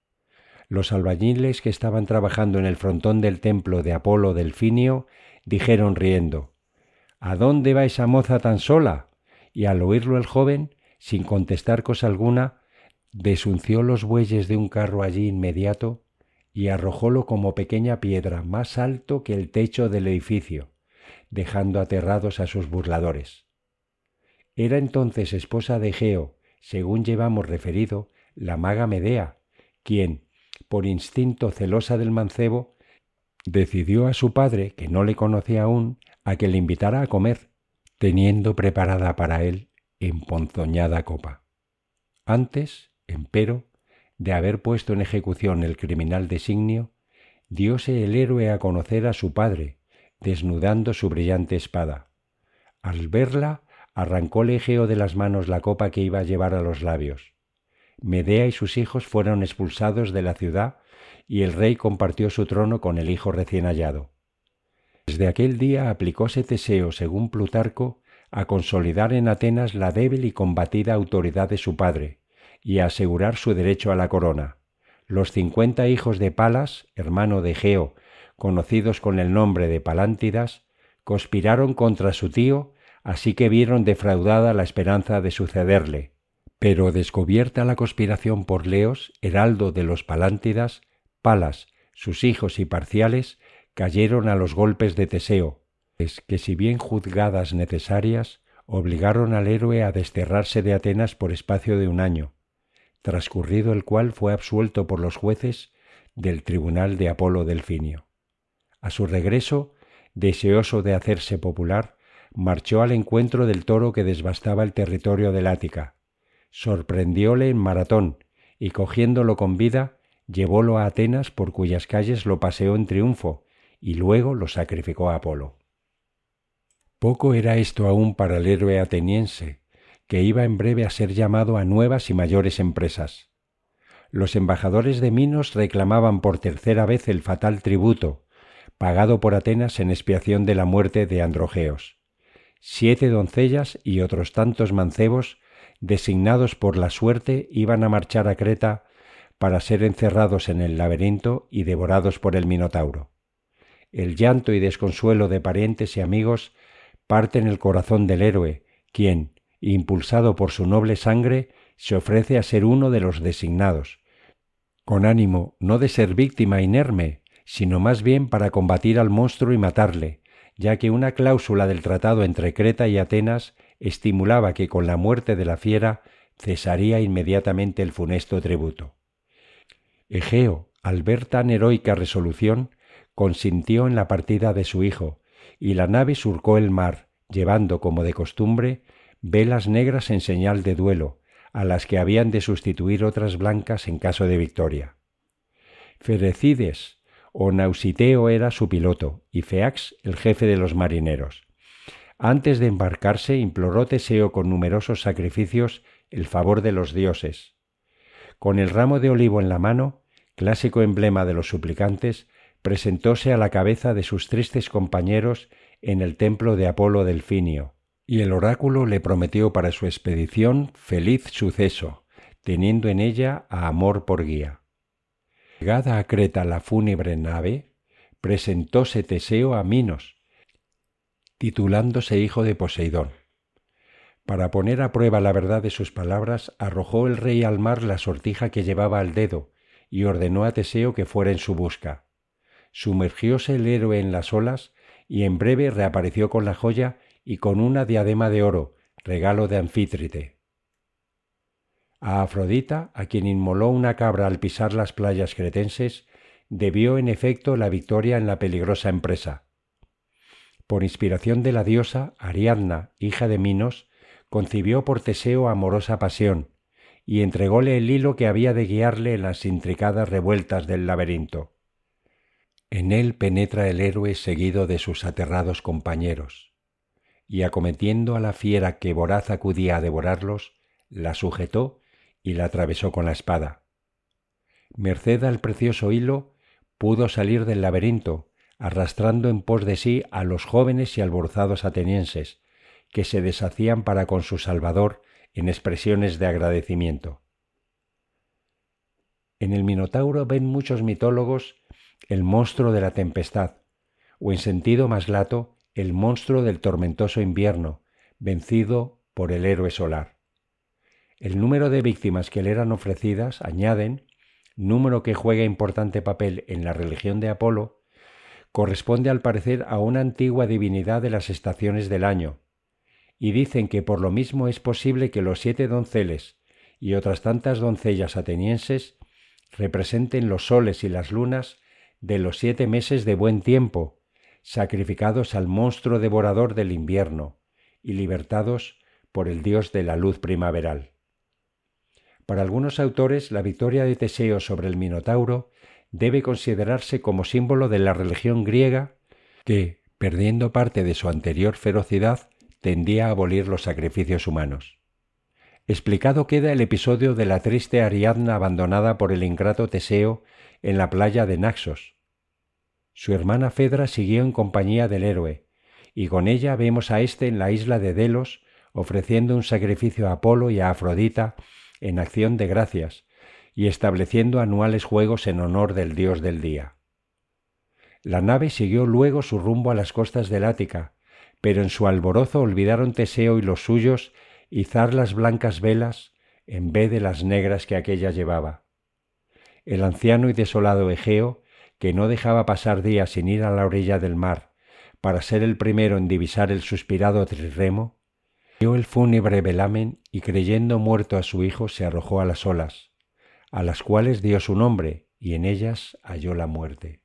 Los albañiles que estaban trabajando en el frontón del templo de Apolo Delfinio dijeron riendo: «¿A dónde va esa moza tan sola?». Y al oírlo el joven, sin contestar cosa alguna, desunció los bueyes de un carro allí inmediato y arrojólo como pequeña piedra más alto que el techo del edificio, dejando aterrados a sus burladores. Era entonces esposa de Egeo, según llevamos referido, la maga Medea, quien, por instinto celosa del mancebo, decidió a su padre, que no le conocía aún, a que le invitara a comer, teniendo preparada para él emponzoñada copa. Antes, empero, de haber puesto en ejecución el criminal designio, dióse el héroe a conocer a su padre, desnudando su brillante espada. Al verla, arrancóle Egeo de las manos la copa que iba a llevar a los labios. Medea y sus hijos fueron expulsados de la ciudad y el rey compartió su trono con el hijo recién hallado. Desde aquel día aplicóse Teseo, según Plutarco, a consolidar en Atenas la débil y combatida autoridad de su padre y a asegurar su derecho a la corona. Los cincuenta hijos de Palas, hermano de Egeo, conocidos con el nombre de Palántidas, conspiraron contra su tío, así que vieron defraudada la esperanza de sucederle. Pero descubierta la conspiración por Leos, heraldo de los Palántidas, Palas, sus hijos y parciales, cayeron a los golpes de Teseo, que si bien juzgadas necesarias, obligaron al héroe a desterrarse de Atenas por espacio de un año, transcurrido el cual fue absuelto por los jueces del tribunal de Apolo Delfinio. A su regreso, deseoso de hacerse popular, marchó al encuentro del toro que devastaba el territorio del Ática, sorprendióle en maratón y, cogiéndolo con vida, llevólo a Atenas, por cuyas calles lo paseó en triunfo y luego lo sacrificó a Apolo. Poco era esto aún para el héroe ateniense, que iba en breve a ser llamado a nuevas y mayores empresas. Los embajadores de Minos reclamaban por tercera vez el fatal tributo, pagado por Atenas en expiación de la muerte de Androgeos. Siete doncellas y otros tantos mancebos, designados por la suerte, iban a marchar a Creta para ser encerrados en el laberinto y devorados por el Minotauro. El llanto y desconsuelo de parientes y amigos parten el corazón del héroe, quien, impulsado por su noble sangre, se ofrece a ser uno de los designados, con ánimo no de ser víctima inerme, sino más bien para combatir al monstruo y matarle, ya que una cláusula del tratado entre Creta y Atenas estimulaba que con la muerte de la fiera cesaría inmediatamente el funesto tributo. Egeo, al ver tan heroica resolución, consintió en la partida de su hijo, y la nave surcó el mar, llevando, como de costumbre, velas negras en señal de duelo, a las que habían de sustituir otras blancas en caso de victoria. Ferecides o Nausiteo era su piloto, y Feax el jefe de los marineros. Antes de embarcarse, imploró Teseo con numerosos sacrificios el favor de los dioses. Con el ramo de olivo en la mano, clásico emblema de los suplicantes, presentóse a la cabeza de sus tristes compañeros en el templo de Apolo Delfinio, y el oráculo le prometió para su expedición feliz suceso, teniendo en ella a Amor por guía. Llegada a Creta la fúnebre nave, presentóse Teseo a Minos, titulándose hijo de Poseidón. Para poner a prueba la verdad de sus palabras, arrojó el rey al mar la sortija que llevaba al dedo y ordenó a Teseo que fuera en su busca. Sumergióse el héroe en las olas y en breve reapareció con la joya y con una diadema de oro, regalo de Anfítrite. A Afrodita, a quien inmoló una cabra al pisar las playas cretenses, debió en efecto la victoria en la peligrosa empresa. Por inspiración de la diosa, Ariadna, hija de Minos, concibió por Teseo amorosa pasión, y entrególe el hilo que había de guiarle en las intricadas revueltas del laberinto. En él penetra el héroe seguido de sus aterrados compañeros, y acometiendo a la fiera que voraz acudía a devorarlos, la sujetó y la atravesó con la espada. Merced al precioso hilo, pudo salir del laberinto, arrastrando en pos de sí a los jóvenes y alborozados atenienses, que se deshacían para con su salvador en expresiones de agradecimiento. En el Minotauro ven muchos mitólogos el monstruo de la tempestad, o en sentido más lato, el monstruo del tormentoso invierno, vencido por el héroe solar. El número de víctimas que le eran ofrecidas, añaden, número que juega importante papel en la religión de Apolo, corresponde al parecer a una antigua divinidad de las estaciones del año, y dicen que por lo mismo es posible que los siete donceles y otras tantas doncellas atenienses representen los soles y las lunas de los siete meses de buen tiempo, sacrificados al monstruo devorador del invierno y libertados por el dios de la luz primaveral. Para algunos autores, la victoria de Teseo sobre el Minotauro debe considerarse como símbolo de la religión griega que, perdiendo parte de su anterior ferocidad, tendía a abolir los sacrificios humanos. Explicado queda el episodio de la triste Ariadna abandonada por el ingrato Teseo en la playa de Naxos. Su hermana Fedra siguió en compañía del héroe, y con ella vemos a éste en la isla de Delos ofreciendo un sacrificio a Apolo y a Afrodita en acción de gracias, y estableciendo anuales juegos en honor del dios del día. La nave siguió luego su rumbo a las costas del Ática, pero en su alborozo olvidaron Teseo y los suyos izar las blancas velas en vez de las negras que aquella llevaba. El anciano y desolado Egeo, que no dejaba pasar día sin ir a la orilla del mar para ser el primero en divisar el suspirado trirremo, Vio el fúnebre velamen y creyendo muerto a su hijo se arrojó a las olas, a las cuales dio su nombre y en ellas halló la muerte.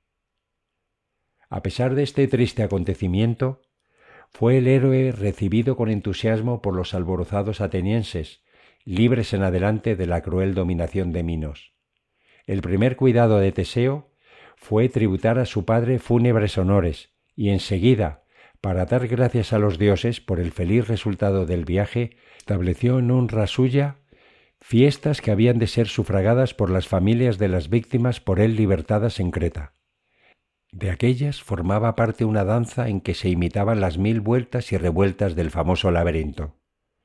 A pesar de este triste acontecimiento, fue el héroe recibido con entusiasmo por los alborozados atenienses, libres en adelante de la cruel dominación de Minos. El primer cuidado de Teseo fue tributar a su padre fúnebres honores y enseguida, para dar gracias a los dioses por el feliz resultado del viaje, estableció en honra suya fiestas que habían de ser sufragadas por las familias de las víctimas por él libertadas en Creta. De aquellas formaba parte una danza en que se imitaban las mil vueltas y revueltas del famoso laberinto.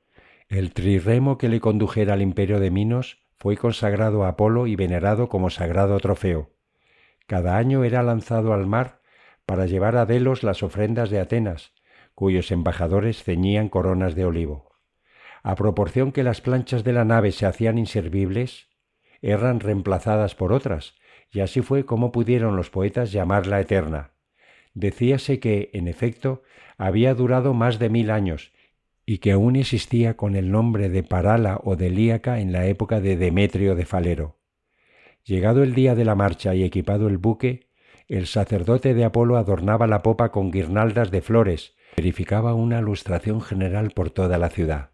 El trirremo que le condujera al imperio de Minos fue consagrado a Apolo y venerado como sagrado trofeo. Cada año era lanzado al mar para llevar a Delos las ofrendas de Atenas, cuyos embajadores ceñían coronas de olivo. A proporción que las planchas de la nave se hacían inservibles, eran reemplazadas por otras, y así fue como pudieron los poetas llamarla eterna. Decíase que, en efecto, había durado más de mil años, y que aún existía con el nombre de Parala o de Líaca en la época de Demetrio de Falero. Llegado el día de la marcha y equipado el buque, el sacerdote de Apolo adornaba la popa con guirnaldas de flores, verificaba una ilustración general por toda la ciudad.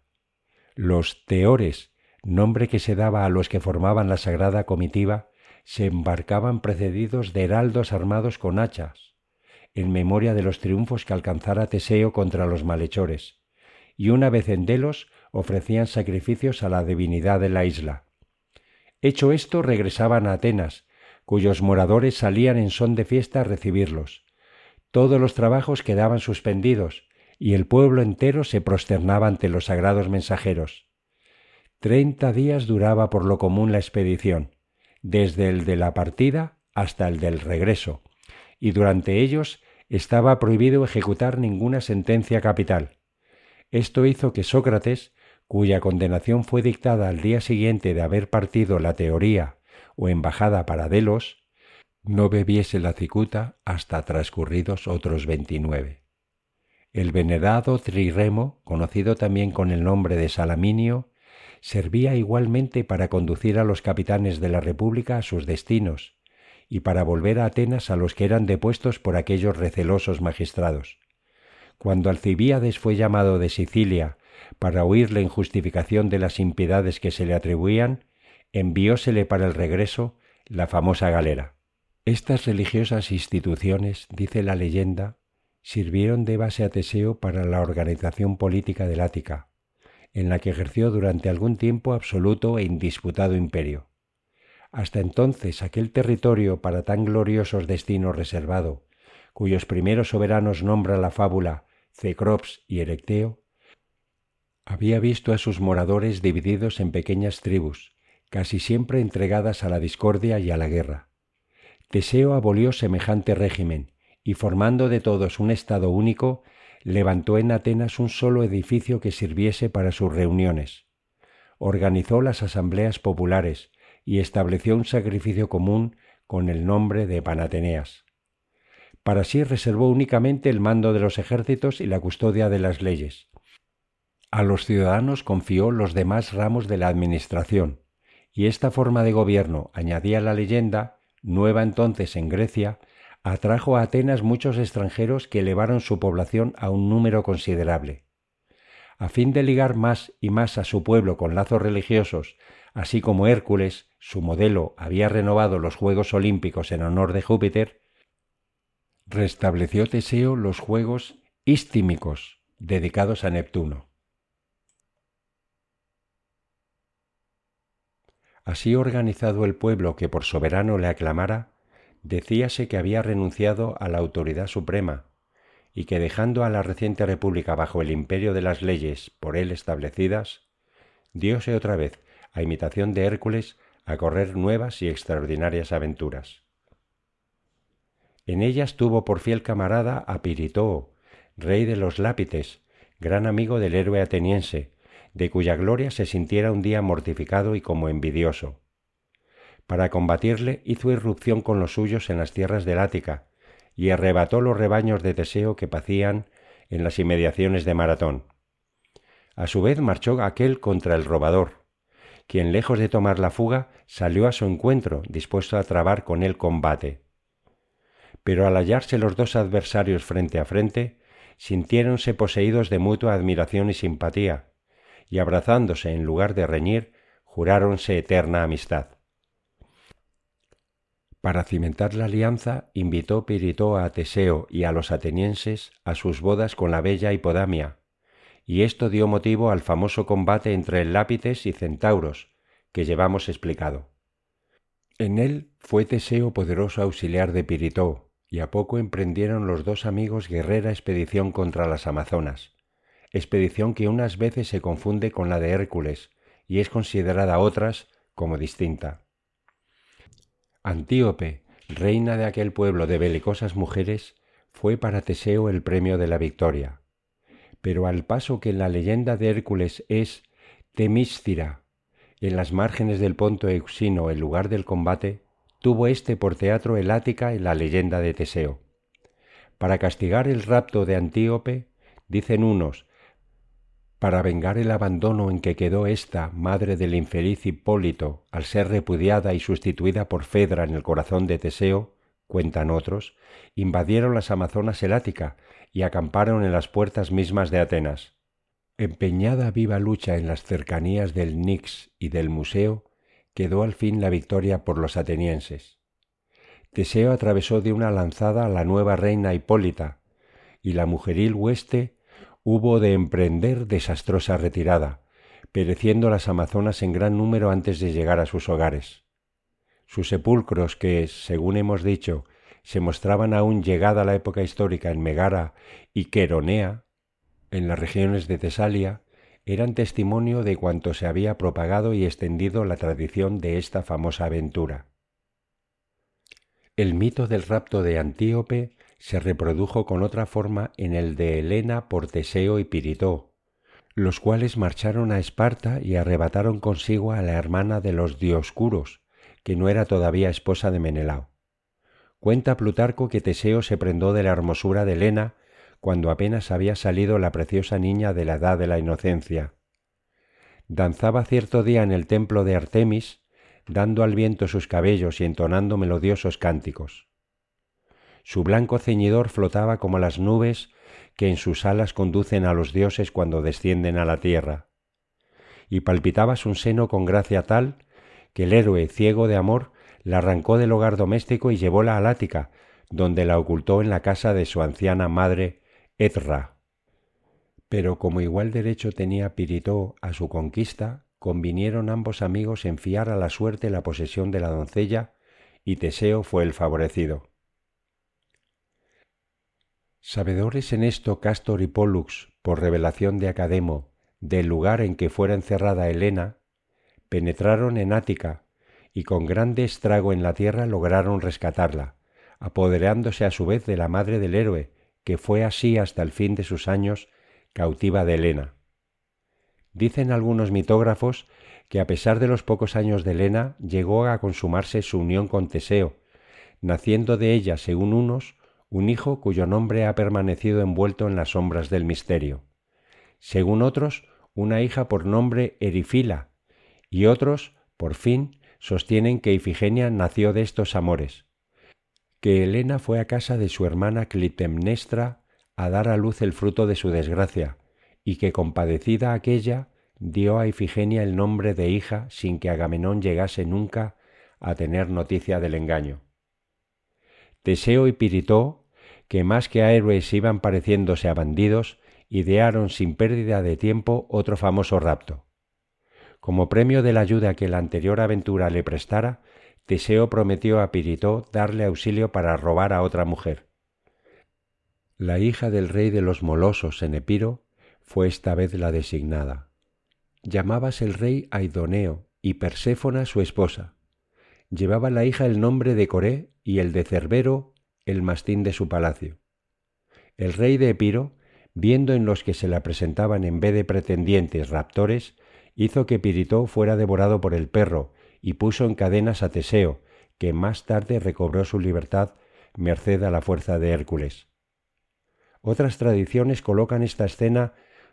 Los teores, nombre que se daba a los que formaban la sagrada comitiva, se embarcaban precedidos de heraldos armados con hachas, en memoria de los triunfos que alcanzara Teseo contra los malhechores, y una vez en Delos ofrecían sacrificios a la divinidad de la isla. Hecho esto, regresaban a Atenas, cuyos moradores salían en son de fiesta a recibirlos. Todos los trabajos quedaban suspendidos, y el pueblo entero se prosternaba ante los sagrados mensajeros. Treinta días duraba por lo común la expedición, desde el de la partida hasta el del regreso, y durante ellos estaba prohibido ejecutar ninguna sentencia capital. Esto hizo que Sócrates, cuya condenación fue dictada al día siguiente de haber partido la teoría o embajada para Delos, no bebiese la cicuta hasta transcurridos otros veintinueve. El venerado trirremo, conocido también con el nombre de Salaminio, servía igualmente para conducir a los capitanes de la República a sus destinos y para volver a Atenas a los que eran depuestos por aquellos recelosos magistrados. Cuando Alcibíades fue llamado de Sicilia para oírle en justificación de las impiedades que se le atribuían, enviósele para el regreso la famosa galera. Estas religiosas instituciones, dice la leyenda, sirvieron de base a Teseo para la organización política del Ática, en la que ejerció durante algún tiempo absoluto e indisputado imperio. Hasta entonces aquel territorio para tan gloriosos destinos reservado, cuyos primeros soberanos nombra la fábula Cecrops y Erecteo, había visto a sus moradores divididos en pequeñas tribus, casi siempre entregadas a la discordia y a la guerra. Teseo abolió semejante régimen y, formando de todos un estado único, levantó en Atenas un solo edificio que sirviese para sus reuniones. Organizó las asambleas populares y estableció un sacrificio común con el nombre de Panateneas. Para sí reservó únicamente el mando de los ejércitos y la custodia de las leyes. A los ciudadanos confió los demás ramos de la administración, y esta forma de gobierno, añadía la leyenda, nueva entonces en Grecia, atrajo a Atenas muchos extranjeros que elevaron su población a un número considerable. A fin de ligar más y más a su pueblo con lazos religiosos, así como Hércules, su modelo, había renovado los Juegos Olímpicos en honor de Júpiter, restableció Teseo los Juegos Istímicos, dedicados a Neptuno. Así organizado el pueblo que por soberano le aclamara, decíase que había renunciado a la autoridad suprema y que dejando a la reciente república bajo el imperio de las leyes por él establecidas, diose otra vez, a imitación de Hércules, a correr nuevas y extraordinarias aventuras. En ellas tuvo por fiel camarada a Piritoo, rey de los Lápites, gran amigo del héroe ateniense, de cuya gloria se sintiera un día mortificado y como envidioso. Para combatirle hizo irrupción con los suyos en las tierras del Ática y arrebató los rebaños de Teseo que pacían en las inmediaciones de Maratón. A su vez marchó aquel contra el robador, quien lejos de tomar la fuga salió a su encuentro, dispuesto a trabar con él combate. Pero al hallarse los dos adversarios frente a frente, sintiéronse poseídos de mutua admiración y simpatía, y abrazándose en lugar de reñir, juráronse eterna amistad. Para cimentar la alianza, invitó Piritoo a Teseo y a los atenienses a sus bodas con la bella Hipodamia, y esto dio motivo al famoso combate entre Lápites y Centauros, que llevamos explicado. En él fue Teseo poderoso auxiliar de Piritoo, y a poco emprendieron los dos amigos guerrera expedición contra las Amazonas, expedición que unas veces se confunde con la de Hércules, y es considerada otras como distinta. Antíope, reina de aquel pueblo de belicosas mujeres, fue para Teseo el premio de la victoria. Pero al paso que en la leyenda de Hércules es Temíscira, en las márgenes del Ponto Euxino el lugar del combate, tuvo éste por teatro el Ática en la leyenda de Teseo. Para castigar el rapto de Antíope, dicen unos, para vengar el abandono en que quedó esta, madre del infeliz Hipólito, al ser repudiada y sustituida por Fedra en el corazón de Teseo, cuentan otros, invadieron las Amazonas el Ática y acamparon en las puertas mismas de Atenas. Empeñada viva lucha en las cercanías del Nix y del Museo, quedó al fin la victoria por los atenienses. Teseo atravesó de una lanzada a la nueva reina Hipólita, y la mujeril hueste hubo de emprender desastrosa retirada, pereciendo las amazonas en gran número antes de llegar a sus hogares. Sus sepulcros que, según hemos dicho, se mostraban aún llegada la época histórica en Megara y Queronea, en las regiones de Tesalia, eran testimonio de cuanto se había propagado y extendido la tradición de esta famosa aventura. El mito del rapto de Antíope se reprodujo con otra forma en el de Helena por Teseo y Piritoo, los cuales marcharon a Esparta y arrebataron consigo a la hermana de los Dioscuros, que no era todavía esposa de Menelao. Cuenta Plutarco que Teseo se prendó de la hermosura de Helena cuando apenas había salido la preciosa niña de la edad de la inocencia. Danzaba cierto día en el templo de Artemis, dando al viento sus cabellos y entonando melodiosos cánticos. Su blanco ceñidor flotaba como las nubes que en sus alas conducen a los dioses cuando descienden a la tierra, y palpitaba su seno con gracia tal que el héroe, ciego de amor, la arrancó del hogar doméstico y llevóla al Ática, donde la ocultó en la casa de su anciana madre Etra. Pero como igual derecho tenía Piritoo a su conquista, convinieron ambos amigos en fiar a la suerte la posesión de la doncella, y Teseo fue el favorecido. Sabedores en esto Cástor y Pólux, por revelación de Academo, del lugar en que fuera encerrada Helena, penetraron en Ática, y con grande estrago en la tierra lograron rescatarla, apoderándose a su vez de la madre del héroe, que fue así hasta el fin de sus años cautiva de Helena. Dicen algunos mitógrafos que a pesar de los pocos años de Helena llegó a consumarse su unión con Teseo, naciendo de ella, según unos, un hijo cuyo nombre ha permanecido envuelto en las sombras del misterio, según otros, una hija por nombre Erifila, y otros, por fin, sostienen que Ifigenia nació de estos amores, que Helena fue a casa de su hermana Clitemnestra a dar a luz el fruto de su desgracia, y que compadecida aquella dio a Ifigenia el nombre de hija sin que Agamenón llegase nunca a tener noticia del engaño. Teseo y Piritoo, que más que a héroes iban pareciéndose a bandidos, idearon sin pérdida de tiempo otro famoso rapto. Como premio de la ayuda que la anterior aventura le prestara, Teseo prometió a Piritoo darle auxilio para robar a otra mujer. La hija del rey de los molosos en Epiro fue esta vez la designada. Llamábase el rey Aidoneo y Perséfona su esposa. Llevaba la hija el nombre de Coré y el de Cerbero el mastín de su palacio. El rey de Epiro, viendo en los que se la presentaban en vez de pretendientes raptores, hizo que Piritoo fuera devorado por el perro y puso en cadenas a Teseo, que más tarde recobró su libertad merced a la fuerza de Hércules. Otras tradiciones colocan esta escena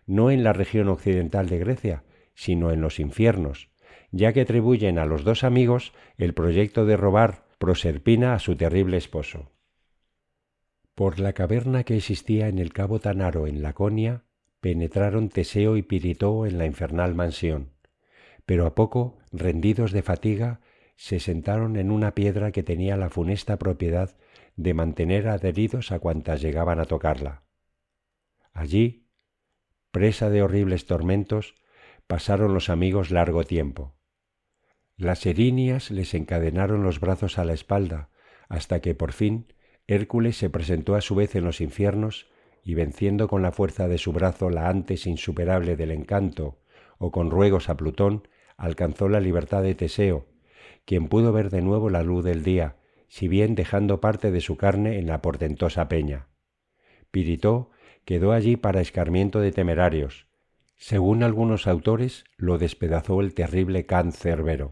no en la región occidental de Grecia, sino en los infiernos, ya que atribuyen a los dos amigos el proyecto de robar Proserpina a su terrible esposo. Por la caverna que existía en el cabo Tanaro en Laconia, penetraron Teseo y Piritoo en la infernal mansión, pero a poco, rendidos de fatiga, se sentaron en una piedra que tenía la funesta propiedad de mantener adheridos a cuantas llegaban a tocarla. Allí, presa de horribles tormentos, pasaron los amigos largo tiempo. Las erinias les encadenaron los brazos a la espalda, hasta que por fin Hércules se presentó a su vez en los infiernos y, venciendo con la fuerza de su brazo la antes insuperable del encanto, o con ruegos a Plutón, alcanzó la libertad de Teseo, quien pudo ver de nuevo la luz del día, si bien dejando parte de su carne en la portentosa peña. Piritoo quedó allí para escarmiento de temerarios. Según algunos autores, lo despedazó el terrible Can Cerbero.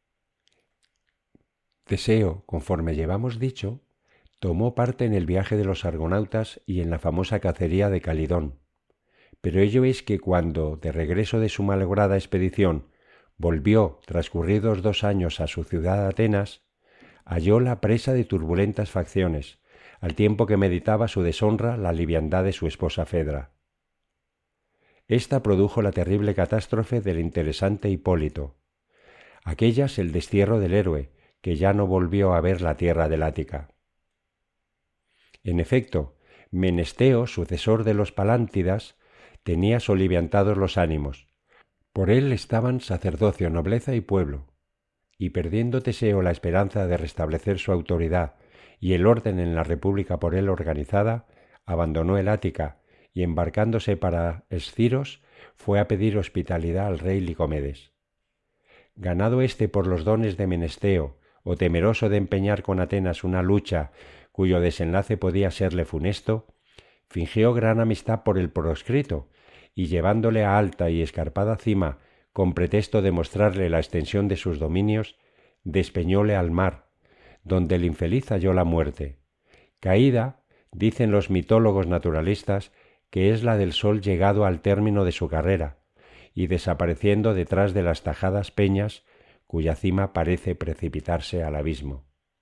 Teseo, conforme llevamos dicho, tomó parte en el viaje de los argonautas y en la famosa cacería de Calidón. Pero ello es que cuando, de regreso de su malograda expedición, volvió, transcurridos dos años, a su ciudad Atenas, hallóla presa de turbulentas facciones, al tiempo que meditaba su deshonra la liviandad de su esposa Fedra. Esta produjo la terrible catástrofe del interesante Hipólito, aquellas el destierro del héroe, que ya no volvió a ver la tierra del Ática. En efecto, Menesteo, sucesor de los Palántidas, tenía soliviantados los ánimos. Por él estaban sacerdocio, nobleza y pueblo, y perdiendo Teseo la esperanza de restablecer su autoridad y el orden en la república por él organizada, abandonó el Ática y, embarcándose para Esciros, fue a pedir hospitalidad al rey Licomedes. Ganado éste por los dones de Menesteo, o temeroso de empeñar con Atenas una lucha cuyo desenlace podía serle funesto, fingió gran amistad por el proscrito, y llevándole a alta y escarpada cima, con pretexto de mostrarle la extensión de sus dominios, despeñóle al mar, donde el infeliz halló la muerte. Caída, dicen los mitólogos naturalistas, que es la del sol llegado al término de su carrera, y desapareciendo detrás de las tajadas peñas, cuya cima parece precipitarse al abismo.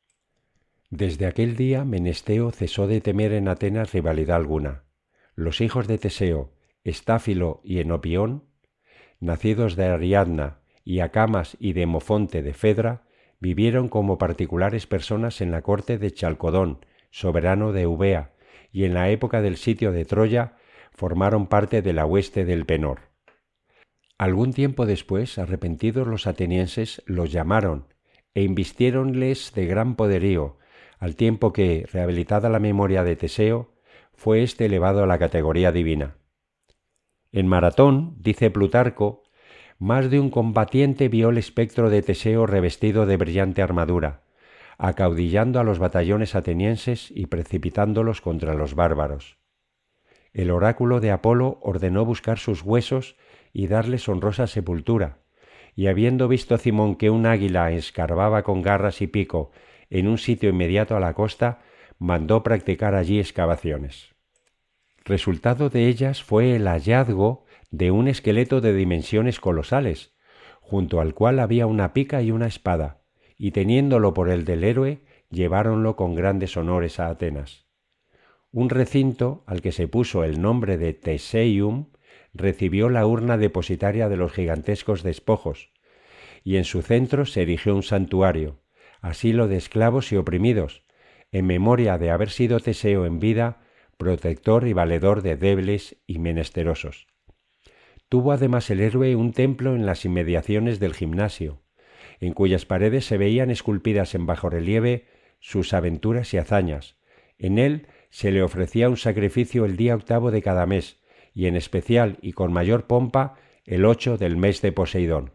Desde aquel día Menesteo cesó de temer en Atenas rivalidad alguna. Los hijos de Teseo, Estáfilo y Enopión, nacidos de Ariadna, y Acamas y Demofonte de Fedra, vivieron como particulares personas en la corte de Chalcodón, soberano de Eubea, y en la época del sitio de Troya formaron parte de la hueste del Penor. Algún tiempo después, arrepentidos los atenienses, los llamaron e invistiéronles de gran poderío, al tiempo que, rehabilitada la memoria de Teseo, fue éste elevado a la categoría divina. En Maratón, dice Plutarco, más de un combatiente vio el espectro de Teseo revestido de brillante armadura, acaudillando a los batallones atenienses y precipitándolos contra los bárbaros. El oráculo de Apolo ordenó buscar sus huesos y darles honrosa sepultura, y habiendo visto Cimón que un águila escarbaba con garras y pico en un sitio inmediato a la costa, mandó practicar allí excavaciones. Resultado de ellas fue el hallazgo de un esqueleto de dimensiones colosales, junto al cual había una pica y una espada, y teniéndolo por el del héroe, lleváronlo con grandes honores a Atenas. Un recinto, al que se puso el nombre de Teseium, recibió la urna depositaria de los gigantescos despojos, y en su centro se erigió un santuario, asilo de esclavos y oprimidos, en memoria de haber sido Teseo en vida protector y valedor de débiles y menesterosos. Tuvo además el héroe un templo en las inmediaciones del gimnasio, en cuyas paredes se veían esculpidas en bajorrelieve sus aventuras y hazañas. En él se le ofrecía un sacrificio el día octavo de cada mes, y en especial y con mayor pompa el ocho del mes de Poseidón.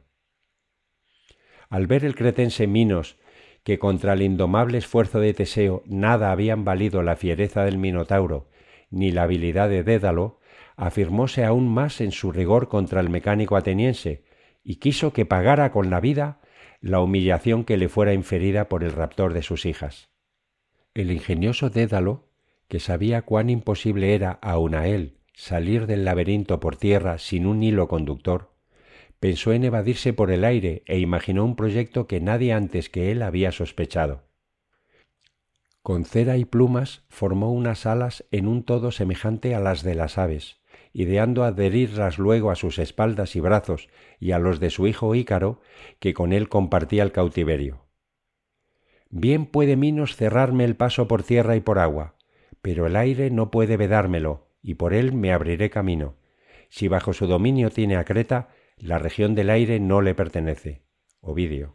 Al ver el cretense Minos que contra el indomable esfuerzo de Teseo nada habían valido la fiereza del Minotauro ni la habilidad de Dédalo, afirmóse aún más en su rigor contra el mecánico ateniense y quiso que pagara con la vida la humillación que le fuera inferida por el raptor de sus hijas. El ingenioso Dédalo, que sabía cuán imposible era aun a él salir del laberinto por tierra sin un hilo conductor, pensó en evadirse por el aire e imaginó un proyecto que nadie antes que él había sospechado. Con cera y plumas formó unas alas en un todo semejante a las de las aves, ideando adherirlas luego a sus espaldas y brazos y a los de su hijo Ícaro, que con él compartía el cautiverio. Bien puede Minos cerrarme el paso por tierra y por agua, pero el aire no puede vedármelo, y por él me abriré camino. Si bajo su dominio tiene a Creta, la región del aire no le pertenece. Ovidio.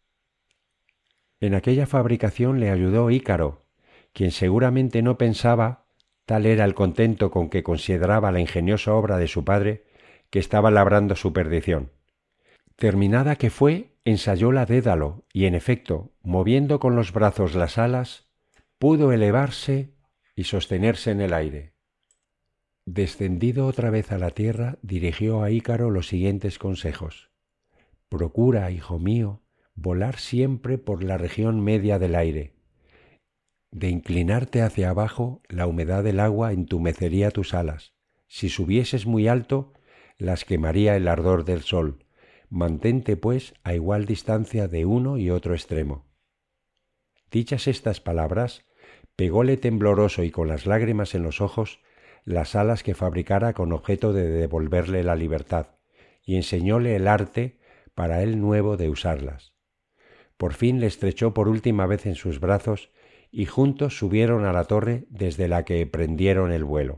En aquella fabricación le ayudó Ícaro, quien seguramente no pensaba, tal era el contento con que consideraba la ingeniosa obra de su padre, que estaba labrando su perdición. Terminada que fue, ensayóla Dédalo, y en efecto, moviendo con los brazos las alas, pudo elevarse y sostenerse en el aire. Descendido otra vez a la tierra, dirigió a Ícaro los siguientes consejos. Procura, hijo mío, volar siempre por la región media del aire. De inclinarte hacia abajo, la humedad del agua entumecería tus alas. Si subieses muy alto, las quemaría el ardor del sol. Mantente, pues, a igual distancia de uno y otro extremo. Dichas estas palabras, pególe tembloroso y con las lágrimas en los ojos las alas que fabricara con objeto de devolverle la libertad, y enseñóle el arte para él nuevo de usarlas. Por fin le estrechó por última vez en sus brazos y juntos subieron a la torre desde la que prendieron el vuelo.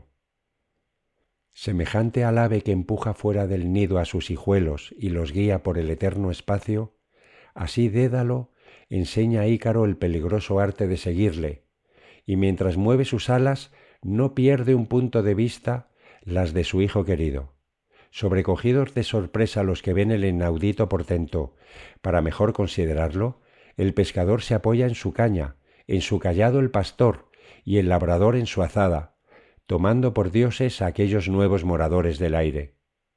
Semejante al ave que empuja fuera del nido a sus hijuelos y los guía por el eterno espacio, así Dédalo enseña a Ícaro el peligroso arte de seguirle, y mientras mueve sus alas no pierde un punto de vista las de su hijo querido. Sobrecogidos de sorpresa los que ven el inaudito portento, para mejor considerarlo, el pescador se apoya en su caña, en su cayado el pastor y el labrador en su azada, tomando por dioses a aquellos nuevos moradores del aire.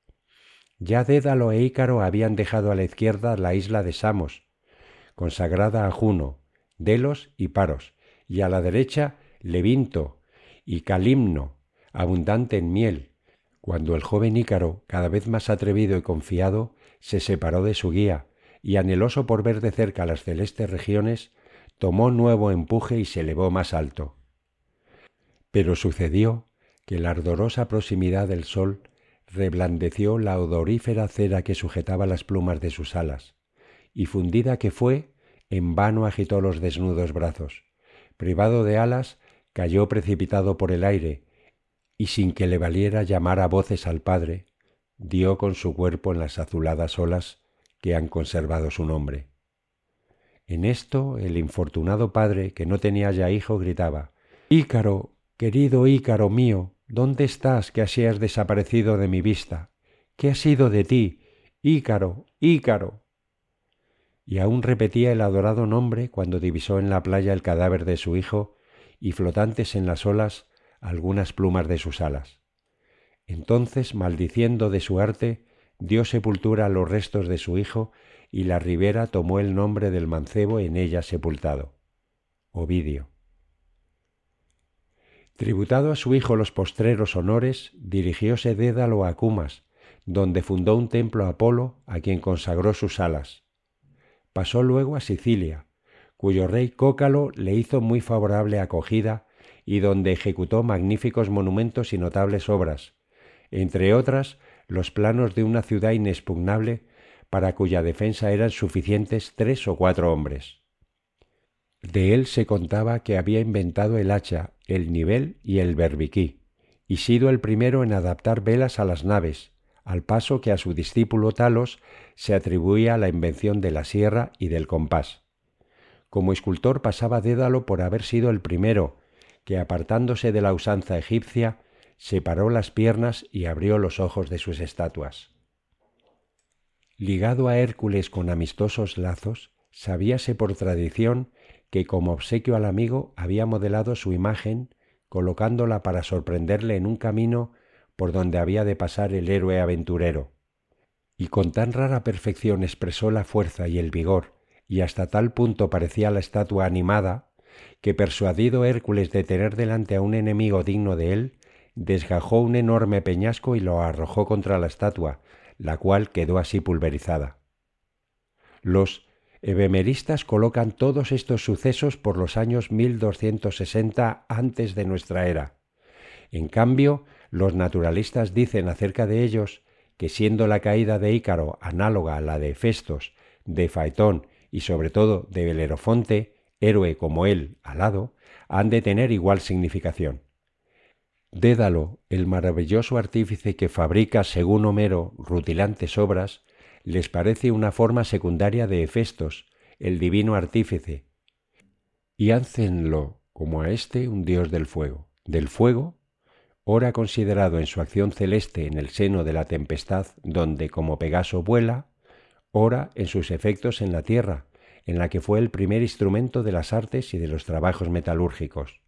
Ya Dédalo e Ícaro habían dejado a la izquierda la isla de Samos, consagrada a Juno, Delos y Paros, y a la derecha Levinto y Calimno, abundante en miel, cuando el joven Ícaro, cada vez más atrevido y confiado, se separó de su guía, y anheloso por ver de cerca las celestes regiones, tomó nuevo empuje y se elevó más alto. Pero sucedió que la ardorosa proximidad del sol reblandeció la odorífera cera que sujetaba las plumas de sus alas, y fundida que fue, en vano agitó los desnudos brazos. Privado de alas, cayó precipitado por el aire, y sin que le valiera llamar a voces al Padre, dio con su cuerpo en las azuladas olas que han conservado su nombre. En esto el infortunado padre, que no tenía ya hijo, gritaba: «Ícaro, querido Ícaro mío, ¿dónde estás que así has desaparecido de mi vista? ¿Qué ha sido de ti? Ícaro, Ícaro». Y aún repetía el adorado nombre cuando divisó en la playa el cadáver de su hijo y flotantes en las olas algunas plumas de sus alas. Entonces, maldiciendo de su arte, dio sepultura a los restos de su hijo, y la ribera tomó el nombre del mancebo en ella sepultado. Ovidio. Tributado a su hijo los postreros honores, dirigióse Dédalo a Cumas, donde fundó un templo a Apolo, a quien consagró sus alas. Pasó luego a Sicilia, cuyo rey Cócalo le hizo muy favorable acogida y donde ejecutó magníficos monumentos y notables obras, entre otras los planos de una ciudad inexpugnable para cuya defensa eran suficientes tres o cuatro hombres. De él se contaba que había inventado el hacha, el nivel y el berbiquí, y sido el primero en adaptar velas a las naves, al paso que a su discípulo Talos se atribuía la invención de la sierra y del compás. Como escultor pasaba Dédalo por haber sido el primero que, apartándose de la usanza egipcia, separó las piernas y abrió los ojos de sus estatuas. Ligado a Hércules con amistosos lazos, sabíase por tradición que como obsequio al amigo había modelado su imagen, colocándola para sorprenderle en un camino por donde había de pasar el héroe aventurero. Y con tan rara perfección expresó la fuerza y el vigor, y hasta tal punto parecía la estatua animada, que persuadido Hércules de tener delante a un enemigo digno de él, desgajó un enorme peñasco y lo arrojó contra la estatua, la cual quedó así pulverizada. Los hebemeristas colocan todos estos sucesos por los años mil doscientos sesenta antes de nuestra era. En cambio, los naturalistas dicen acerca de ellos que, siendo la caída de Ícaro análoga a la de Hefestos, de Faetón y sobre todo de Belerofonte, héroe como él alado, han de tener igual significación. Dédalo, el maravilloso artífice que fabrica, según Homero, rutilantes obras, les parece una forma secundaria de Hefestos, el divino artífice, y háncenlo como a éste un dios del fuego. Del fuego, ora considerado en su acción celeste en el seno de la tempestad, donde como Pegaso vuela, ora en sus efectos en la tierra, en la que fue el primer instrumento de las artes y de los trabajos metalúrgicos.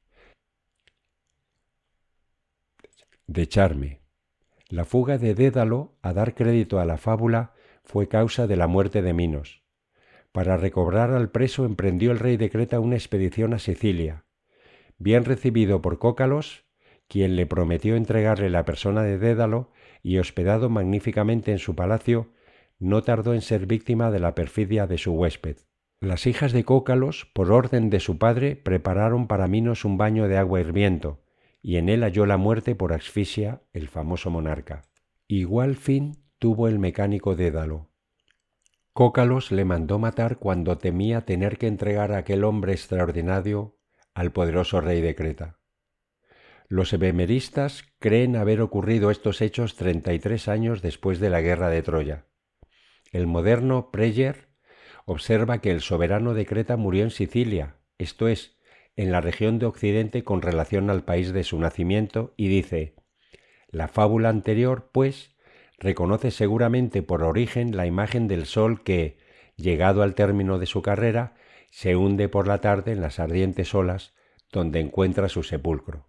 De Charme. La fuga de Dédalo, a dar crédito a la fábula, fue causa de la muerte de Minos. Para recobrar al preso emprendió el rey de Creta una expedición a Sicilia. Bien recibido por Cócalos, quien le prometió entregarle la persona de Dédalo, y hospedado magníficamente en su palacio, no tardó en ser víctima de la perfidia de su huésped. Las hijas de Cócalos, por orden de su padre, prepararon para Minos un baño de agua hirviendo, y en él halló la muerte por asfixia el famoso monarca. Igual fin tuvo el mecánico Dédalo. Cócalos le mandó matar cuando temía tener que entregar a aquel hombre extraordinario al poderoso rey de Creta. Los hebemeristas creen haber ocurrido estos hechos treinta y tres años después de la guerra de Troya. El moderno Preyer observa que el soberano de Creta murió en Sicilia, esto es, en la región de Occidente con relación al país de su nacimiento, y dice: la fábula anterior, pues, reconoce seguramente por origen la imagen del sol que, llegado al término de su carrera, se hunde por la tarde en las ardientes olas donde encuentra su sepulcro.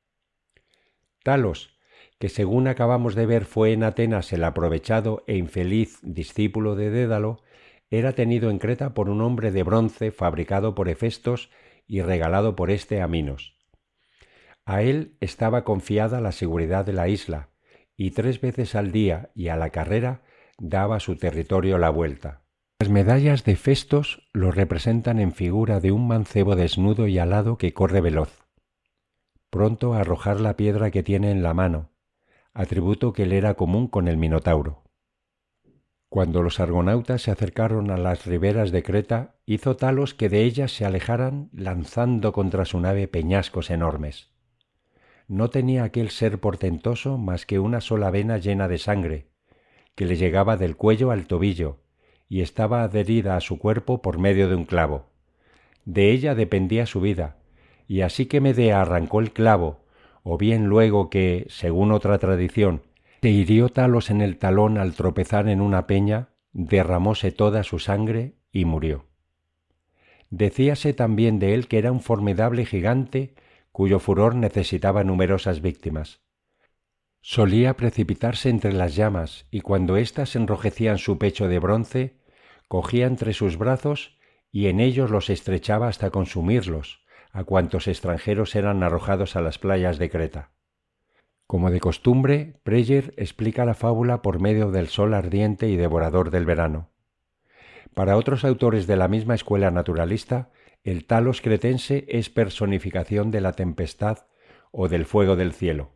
Talos, que según acabamos de ver fue en Atenas el aprovechado e infeliz discípulo de Dédalo, era tenido en Creta por un hombre de bronce fabricado por Hefestos y regalado por éste a Minos. A él estaba confiada la seguridad de la isla, y tres veces al día y a la carrera daba a su territorio la vuelta. Las medallas de Hefestos lo representan en figura de un mancebo desnudo y alado que corre veloz, pronto a arrojar la piedra que tiene en la mano, atributo que le era común con el Minotauro. Cuando los argonautas se acercaron a las riberas de Creta, hizo Talos que de ellas se alejaran lanzando contra su nave peñascos enormes. No tenía aquel ser portentoso más que una sola vena llena de sangre, que le llegaba del cuello al tobillo, y estaba adherida a su cuerpo por medio de un clavo. De ella dependía su vida, y así que Medea arrancó el clavo, o bien luego que, según otra tradición, se hirió Talos en el talón al tropezar en una peña, derramóse toda su sangre y murió. Decíase también de él que era un formidable gigante cuyo furor necesitaba numerosas víctimas. Solía precipitarse entre las llamas, y cuando éstas enrojecían su pecho de bronce, cogía entre sus brazos y en ellos los estrechaba hasta consumirlos, a cuantos extranjeros eran arrojados a las playas de Creta. Como de costumbre, Preyer explica la fábula por medio del sol ardiente y devorador del verano. Para otros autores de la misma escuela naturalista, el Talos cretense es personificación de la tempestad o del fuego del cielo.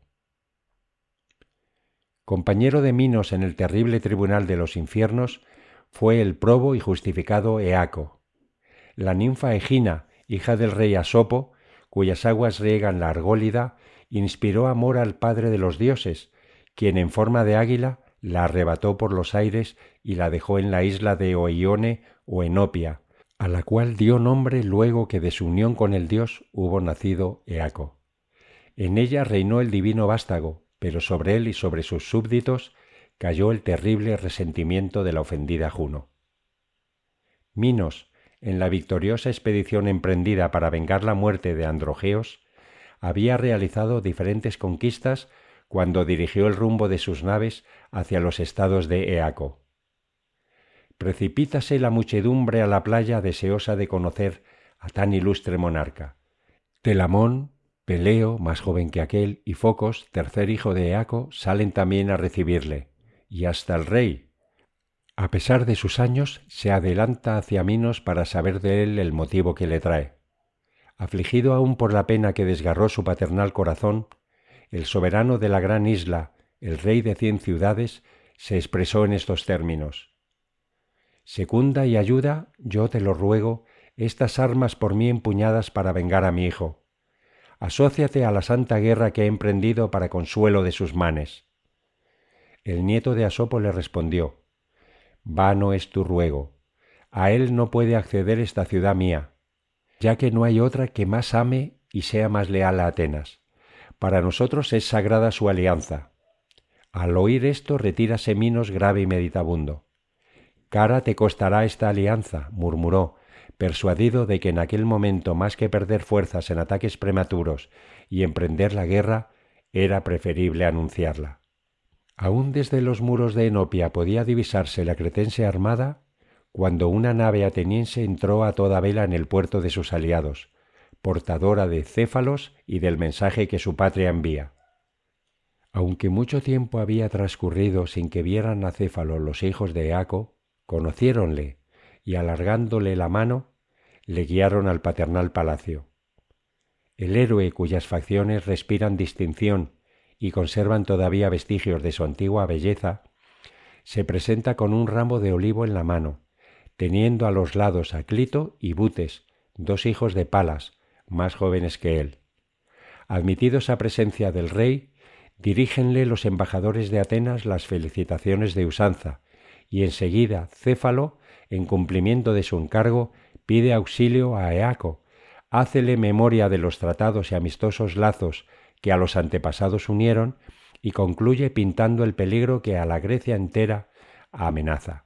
Compañero de Minos en el terrible tribunal de los infiernos fue el probo y justificado Eaco. La ninfa Egina, hija del rey Asopo, cuyas aguas riegan la Argólida, inspiró amor al padre de los dioses, quien en forma de águila la arrebató por los aires y la dejó en la isla de Oione o Enopia, a la cual dio nombre luego que de su unión con el dios hubo nacido Eaco. En ella reinó el divino vástago, pero sobre él y sobre sus súbditos cayó el terrible resentimiento de la ofendida Juno. Minos, en la victoriosa expedición emprendida para vengar la muerte de Androgeos, había realizado diferentes conquistas cuando dirigió el rumbo de sus naves hacia los estados de Eaco. Precipítase la muchedumbre a la playa deseosa de conocer a tan ilustre monarca. Telamón, Peleo, más joven que aquél, y Focos, tercer hijo de Eaco, salen también a recibirle, y hasta el rey, a pesar de sus años, se adelanta hacia Minos para saber de él el motivo que le trae. Afligido aún por la pena que desgarró su paternal corazón, el soberano de la gran isla, el rey de cien ciudades, se expresó en estos términos: «Secunda y ayuda, yo te lo ruego, estas armas por mí empuñadas para vengar a mi hijo. Asóciate a la santa guerra que he emprendido para consuelo de sus manes». El nieto de Asopo le respondió: «Vano es tu ruego. A él no puede acceder esta ciudad mía, ya que no hay otra que más ame y sea más leal a Atenas. Para nosotros es sagrada su alianza». Al oír esto, retírase Minos grave y meditabundo. «Cara te costará esta alianza», murmuró, persuadido de que en aquel momento, más que perder fuerzas en ataques prematuros y emprender la guerra, era preferible anunciarla. Aún desde los muros de Enopia podía divisarse la cretense armada cuando una nave ateniense entró a toda vela en el puerto de sus aliados, portadora de céfalos y del mensaje que su patria envía. Aunque mucho tiempo había transcurrido sin que vieran a Céfalo los hijos de Eaco, conociéronle y, alargándole la mano, le guiaron al paternal palacio. El héroe, cuyas facciones respiran distinción y conservan todavía vestigios de su antigua belleza, se presenta con un ramo de olivo en la mano, teniendo a los lados a Clito y Butes, dos hijos de Palas, más jóvenes que él. Admitidos a presencia del rey, dirígenle los embajadores de Atenas las felicitaciones de usanza, y enseguida Céfalo, en cumplimiento de su encargo, pide auxilio a Eaco, hácele memoria de los tratados y amistosos lazos que a los antepasados unieron, y concluye pintando el peligro que a la Grecia entera amenaza.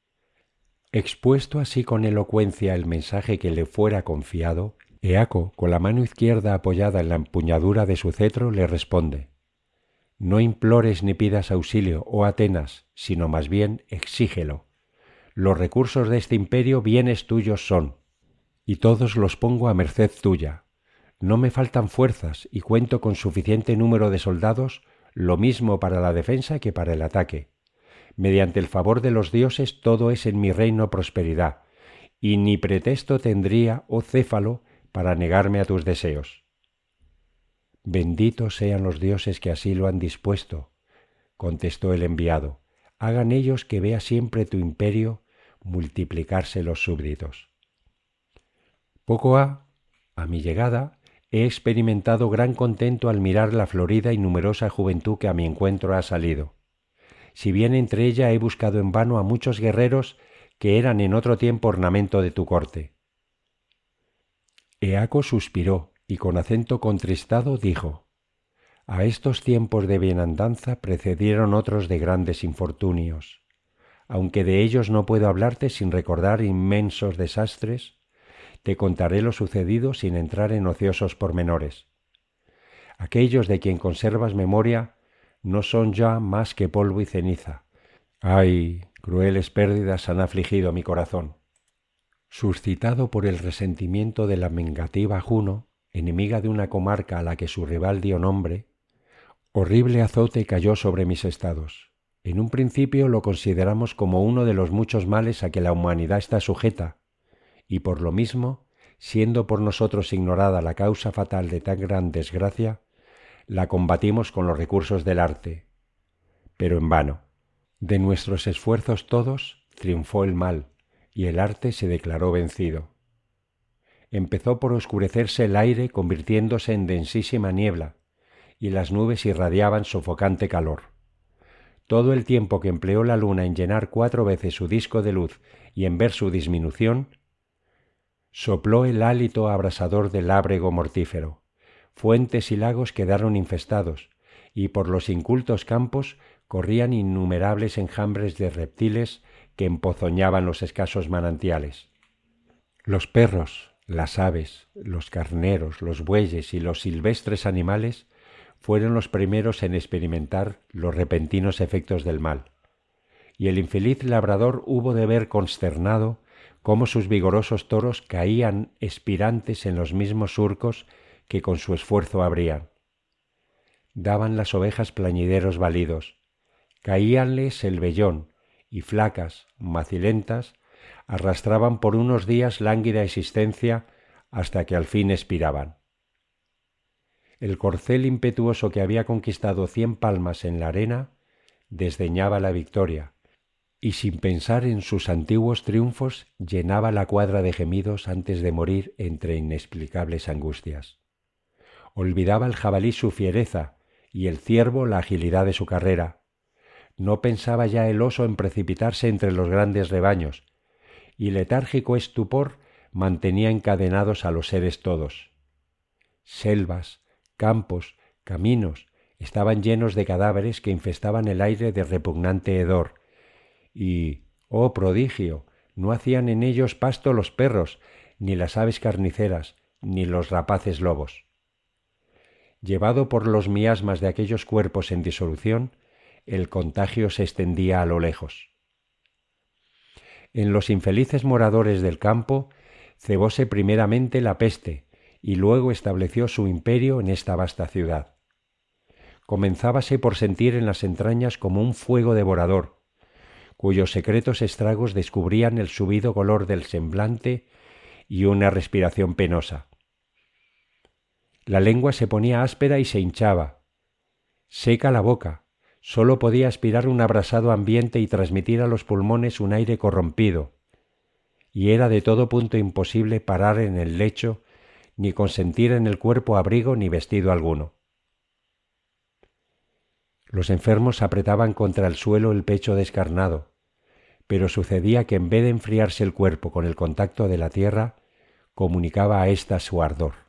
Expuesto así con elocuencia el mensaje que le fuera confiado, Eaco, con la mano izquierda apoyada en la empuñadura de su cetro, le responde: «No implores ni pidas auxilio, oh Atenas, sino más bien exígelo. Los recursos de este imperio bienes tuyos son, y todos los pongo a merced tuya. No me faltan fuerzas y cuento con suficiente número de soldados, lo mismo para la defensa que para el ataque. Mediante el favor de los dioses todo es en mi reino prosperidad, y ni pretexto tendría, oh Céfalo, para negarme a tus deseos». «Benditos sean los dioses que así lo han dispuesto», contestó el enviado. «Hagan ellos que vea siempre tu imperio multiplicarse los súbditos». Poco ha, a mi llegada, he experimentado gran contento al mirar la florida y numerosa juventud que a mi encuentro ha salido. Si bien entre ella he buscado en vano a muchos guerreros que eran en otro tiempo ornamento de tu corte. Eaco suspiró y con acento contristado dijo: «A estos tiempos de bienandanza precedieron otros de grandes infortunios. Aunque de ellos no puedo hablarte sin recordar inmensos desastres, te contaré lo sucedido sin entrar en ociosos pormenores. Aquellos de quien conservas memoria no son ya más que polvo y ceniza. ¡Ay! Crueles pérdidas han afligido mi corazón». Suscitado por el resentimiento de la vengativa Juno, enemiga de una comarca a la que su rival dio nombre, horrible azote cayó sobre mis estados. En un principio lo consideramos como uno de los muchos males a que la humanidad está sujeta, y por lo mismo, siendo por nosotros ignorada la causa fatal de tan gran desgracia, la combatimos con los recursos del arte. Pero en vano. De nuestros esfuerzos todos triunfó el mal, y el arte se declaró vencido. Empezó por oscurecerse el aire, convirtiéndose en densísima niebla, y las nubes irradiaban sofocante calor. Todo el tiempo que empleó la luna en llenar cuatro veces su disco de luz y en ver su disminución, sopló el hálito abrasador del lábrego mortífero. Fuentes y lagos quedaron infestados, y por los incultos campos corrían innumerables enjambres de reptiles que empozoñaban los escasos manantiales. Los perros, las aves, los carneros, los bueyes y los silvestres animales fueron los primeros en experimentar los repentinos efectos del mal, y el infeliz labrador hubo de ver consternado cómo sus vigorosos toros caían expirantes en los mismos surcos que con su esfuerzo abrían. Daban las ovejas plañideros balidos, caíanles el vellón, y flacas, macilentas, arrastraban por unos días lánguida existencia hasta que al fin expiraban. El corcel impetuoso que había conquistado cien palmas en la arena desdeñaba la victoria, y sin pensar en sus antiguos triunfos llenaba la cuadra de gemidos antes de morir entre inexplicables angustias. Olvidaba el jabalí su fiereza y el ciervo la agilidad de su carrera. No pensaba ya el oso en precipitarse entre los grandes rebaños, y letárgico estupor mantenía encadenados a los seres todos. Selvas, campos, caminos estaban llenos de cadáveres que infestaban el aire de repugnante hedor, y, oh prodigio, no hacían en ellos pasto los perros, ni las aves carniceras, ni los rapaces lobos. Llevado por los miasmas de aquellos cuerpos en disolución, el contagio se extendía a lo lejos. En los infelices moradores del campo cebóse primeramente la peste y luego estableció su imperio en esta vasta ciudad. Comenzábase por sentir en las entrañas como un fuego devorador, cuyos secretos estragos descubrían el subido color del semblante y una respiración penosa. La lengua se ponía áspera y se hinchaba. Seca la boca, sólo podía aspirar un abrasado ambiente y transmitir a los pulmones un aire corrompido, y era de todo punto imposible parar en el lecho ni consentir en el cuerpo abrigo ni vestido alguno. Los enfermos apretaban contra el suelo el pecho descarnado, pero sucedía que en vez de enfriarse el cuerpo con el contacto de la tierra, comunicaba a ésta su ardor.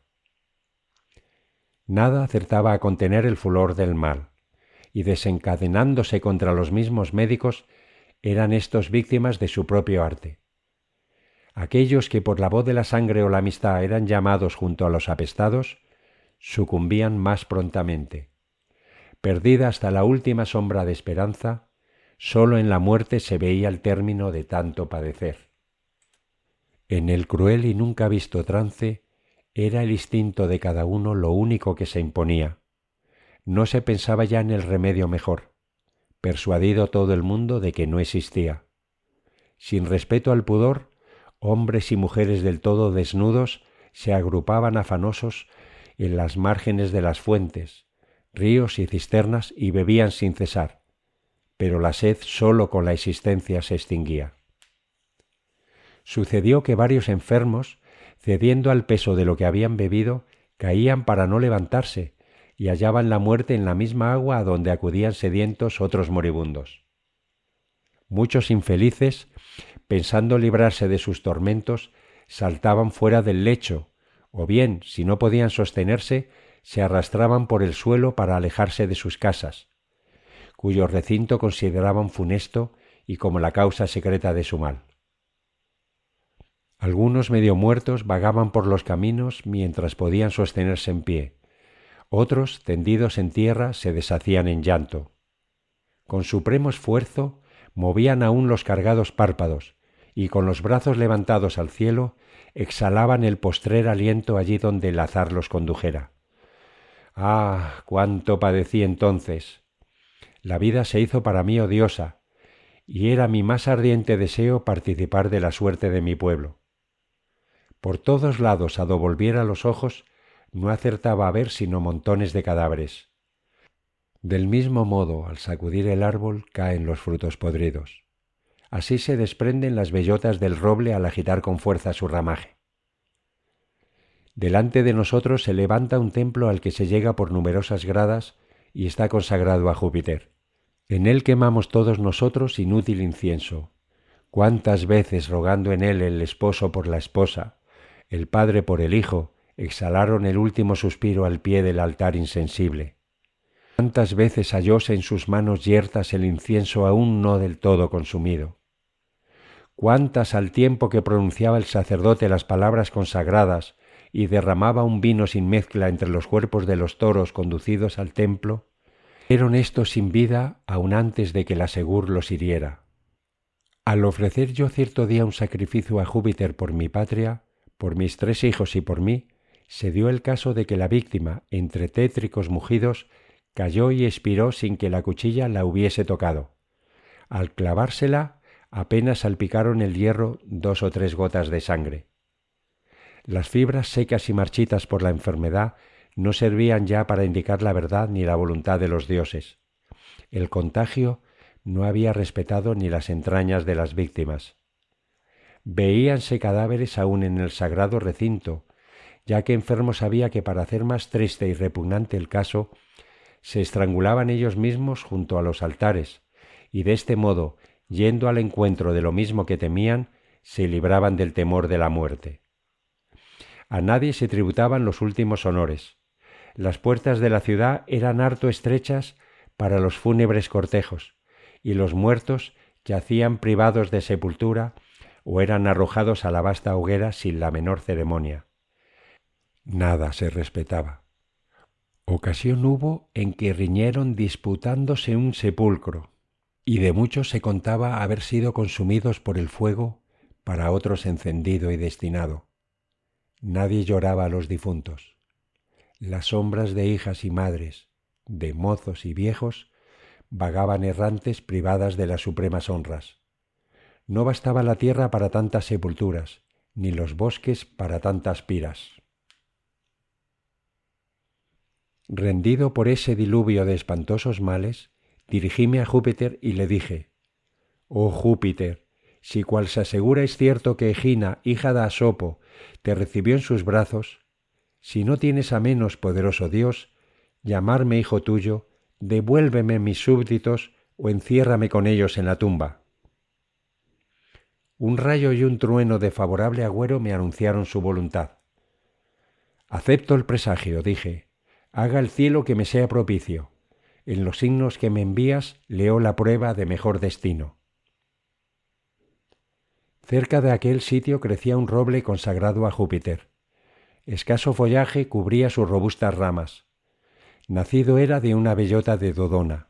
Nada acertaba a contener el furor del mal, y desencadenándose contra los mismos médicos, eran éstos víctimas de su propio arte. Aquellos que por la voz de la sangre o la amistad eran llamados junto a los apestados, sucumbían más prontamente. Perdida hasta la última sombra de esperanza, sólo en la muerte se veía el término de tanto padecer. En el cruel y nunca visto trance, era el instinto de cada uno lo único que se imponía. No se pensaba ya en el remedio mejor, persuadido todo el mundo de que no existía. Sin respeto al pudor, hombres y mujeres del todo desnudos se agrupaban afanosos en las márgenes de las fuentes, ríos y cisternas y bebían sin cesar, pero la sed sólo con la existencia se extinguía. Sucedió que varios enfermos, cediendo al peso de lo que habían bebido, caían para no levantarse y hallaban la muerte en la misma agua a donde acudían sedientos otros moribundos. Muchos infelices, pensando librarse de sus tormentos, saltaban fuera del lecho, o bien, si no podían sostenerse, se arrastraban por el suelo para alejarse de sus casas, cuyo recinto consideraban funesto y como la causa secreta de su mal. Algunos medio muertos vagaban por los caminos mientras podían sostenerse en pie. Otros, tendidos en tierra, se deshacían en llanto. Con supremo esfuerzo, movían aún los cargados párpados, y con los brazos levantados al cielo, exhalaban el postrer aliento allí donde el azar los condujera. ¡Ah, cuánto padecí entonces! La vida se hizo para mí odiosa, y era mi más ardiente deseo participar de la suerte de mi pueblo. Por todos lados, a do volviera los ojos, no acertaba a ver sino montones de cadáveres. Del mismo modo, al sacudir el árbol, caen los frutos podridos. Así se desprenden las bellotas del roble al agitar con fuerza su ramaje. Delante de nosotros se levanta un templo al que se llega por numerosas gradas y está consagrado a Júpiter. En él quemamos todos nosotros inútil incienso. Cuántas veces, rogando en él el esposo por la esposa, el padre por el hijo, exhalaron el último suspiro al pie del altar insensible. Cuántas veces hallóse en sus manos yertas el incienso aún no del todo consumido. Cuántas al tiempo que pronunciaba el sacerdote las palabras consagradas y derramaba un vino sin mezcla entre los cuerpos de los toros conducidos al templo, eran estos sin vida aun antes de que la segur los hiriera. Al ofrecer yo cierto día un sacrificio a Júpiter por mi patria, por mis tres hijos y por mí, se dio el caso de que la víctima, entre tétricos mugidos, cayó y expiró sin que la cuchilla la hubiese tocado. Al clavársela, apenas salpicaron el hierro dos o tres gotas de sangre. Las fibras secas y marchitas por la enfermedad no servían ya para indicar la verdad ni la voluntad de los dioses. El contagio no había respetado ni las entrañas de las víctimas. Veíanse cadáveres aún en el sagrado recinto, ya que enfermo sabía que para hacer más triste y repugnante el caso, se estrangulaban ellos mismos junto a los altares, y de este modo, yendo al encuentro de lo mismo que temían, se libraban del temor de la muerte. A nadie se tributaban los últimos honores. Las puertas de la ciudad eran harto estrechas para los fúnebres cortejos, y los muertos yacían privados de sepultura o eran arrojados a la vasta hoguera sin la menor ceremonia. Nada se respetaba. Ocasión hubo en que riñeron disputándose un sepulcro, y de muchos se contaba haber sido consumidos por el fuego, para otros encendido y destinado. Nadie lloraba a los difuntos. Las sombras de hijas y madres, de mozos y viejos, vagaban errantes privadas de las supremas honras. No bastaba la tierra para tantas sepulturas, ni los bosques para tantas piras. Rendido por ese diluvio de espantosos males, dirigíme a Júpiter y le dije: «Oh Júpiter, si cual se asegura es cierto que Egina, hija de Asopo, te recibió en sus brazos, si no tienes a menos, poderoso Dios, llamarme hijo tuyo, devuélveme mis súbditos o enciérrame con ellos en la tumba». Un rayo y un trueno de favorable agüero me anunciaron su voluntad. «Acepto el presagio», dije, «haga el cielo que me sea propicio. En los signos que me envías leo la prueba de mejor destino». Cerca de aquel sitio crecía un roble consagrado a Júpiter. Escaso follaje cubría sus robustas ramas. Nacido era de una bellota de Dodona.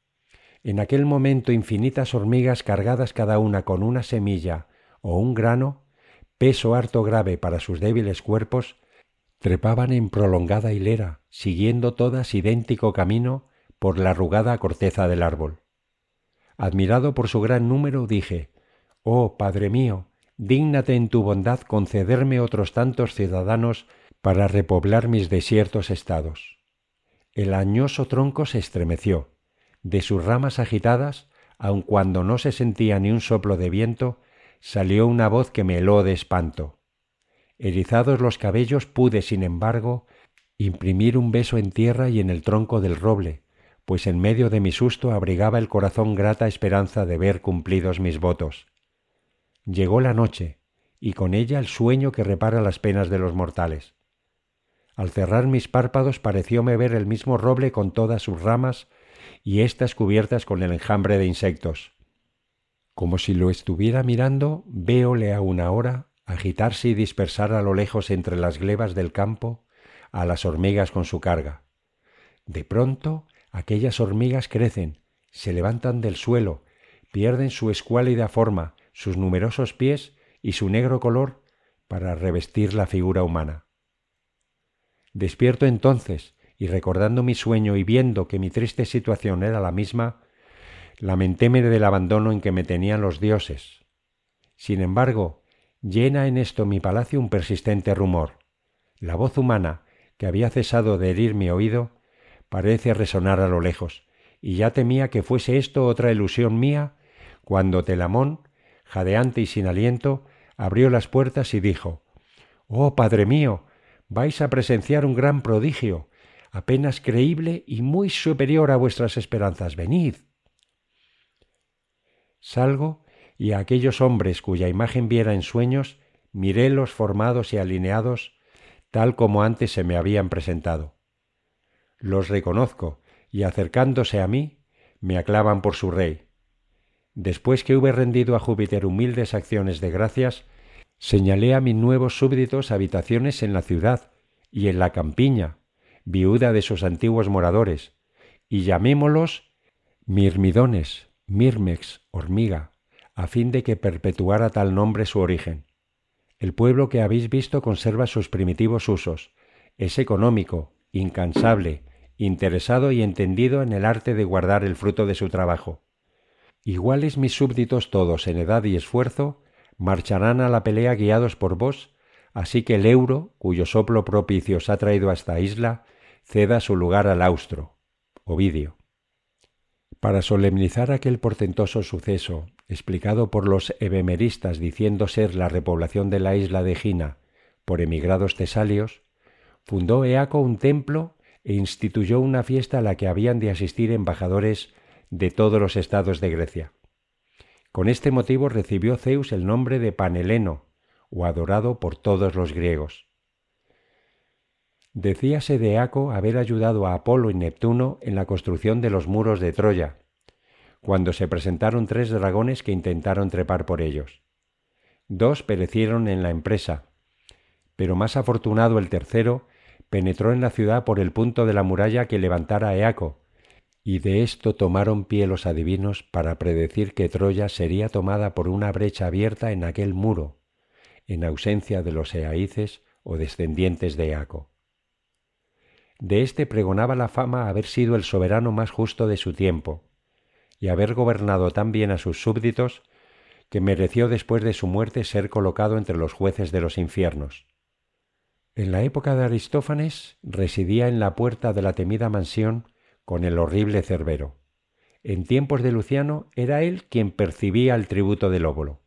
En aquel momento infinitas hormigas cargadas cada una con una semilla o un grano, peso harto grave para sus débiles cuerpos, trepaban en prolongada hilera, siguiendo todas idéntico camino por la arrugada corteza del árbol. Admirado por su gran número, dije: «Oh, Padre mío, dígnate en tu bondad concederme otros tantos ciudadanos para repoblar mis desiertos estados». El añoso tronco se estremeció. De sus ramas agitadas, aun cuando no se sentía ni un soplo de viento, salió una voz que me heló de espanto. Erizados los cabellos pude, sin embargo, imprimir un beso en tierra y en el tronco del roble, pues en medio de mi susto abrigaba el corazón grata esperanza de ver cumplidos mis votos. Llegó la noche, y con ella el sueño que repara las penas de los mortales. Al cerrar mis párpados parecióme ver el mismo roble con todas sus ramas y éstas cubiertas con el enjambre de insectos. Como si lo estuviera mirando, véole aún ahora agitarse y dispersar a lo lejos entre las glebas del campo a las hormigas con su carga. De pronto aquellas hormigas crecen, se levantan del suelo, pierden su escuálida forma, sus numerosos pies y su negro color para revestir la figura humana. Despierto entonces, y recordando mi sueño y viendo que mi triste situación era la misma, lamentéme del abandono en que me tenían los dioses. Sin embargo, llena en esto mi palacio un persistente rumor. La voz humana, que había cesado de herir mi oído, parece resonar a lo lejos, y ya temía que fuese esto otra ilusión mía, cuando Telamón, jadeante y sin aliento, abrió las puertas y dijo: «Oh, Padre mío, vais a presenciar un gran prodigio, apenas creíble y muy superior a vuestras esperanzas. Venid». Salgo, y a aquellos hombres cuya imagen viera en sueños, mirélos formados y alineados, tal como antes se me habían presentado. Los reconozco, y acercándose a mí, me aclaman por su rey. Después que hube rendido a Júpiter humildes acciones de gracias, señalé a mis nuevos súbditos habitaciones en la ciudad y en la campiña, viuda de sus antiguos moradores, y llamémoslos Mirmidones, Mirmex, hormiga, a fin de que perpetuara tal nombre su origen. El pueblo que habéis visto conserva sus primitivos usos, Es económico, incansable, interesado y entendido en el arte de guardar el fruto de su trabajo. Iguales mis súbditos todos en edad y esfuerzo, marcharán a la pelea guiados por vos, así que el euro, cuyo soplo propicio os ha traído a esta isla, ceda su lugar al austro. Ovidio. Para solemnizar aquel portentoso suceso, explicado por los ebemeristas diciendo ser la repoblación de la isla de Egina por emigrados tesalios, fundó Eaco un templo e instituyó una fiesta a la que habían de asistir embajadores de todos los estados de Grecia. Con este motivo recibió Zeus el nombre de Panheleno, o adorado por todos los griegos. Decíase de Eaco haber ayudado a Apolo y Neptuno en la construcción de los muros de Troya, cuando se presentaron tres dragones que intentaron trepar por ellos. Dos perecieron en la empresa, pero más afortunado el tercero penetró en la ciudad por el punto de la muralla que levantara Eaco, y de esto tomaron pie los adivinos para predecir que Troya sería tomada por una brecha abierta en aquel muro, en ausencia de los eaices o descendientes de Eaco. De éste pregonaba la fama haber sido el soberano más justo de su tiempo, y haber gobernado tan bien a sus súbditos que mereció después de su muerte ser colocado entre los jueces de los infiernos. En la época de Aristófanes residía en la puerta de la temida mansión con el horrible Cerbero. En tiempos de Luciano era él quien percibía el tributo del óbolo.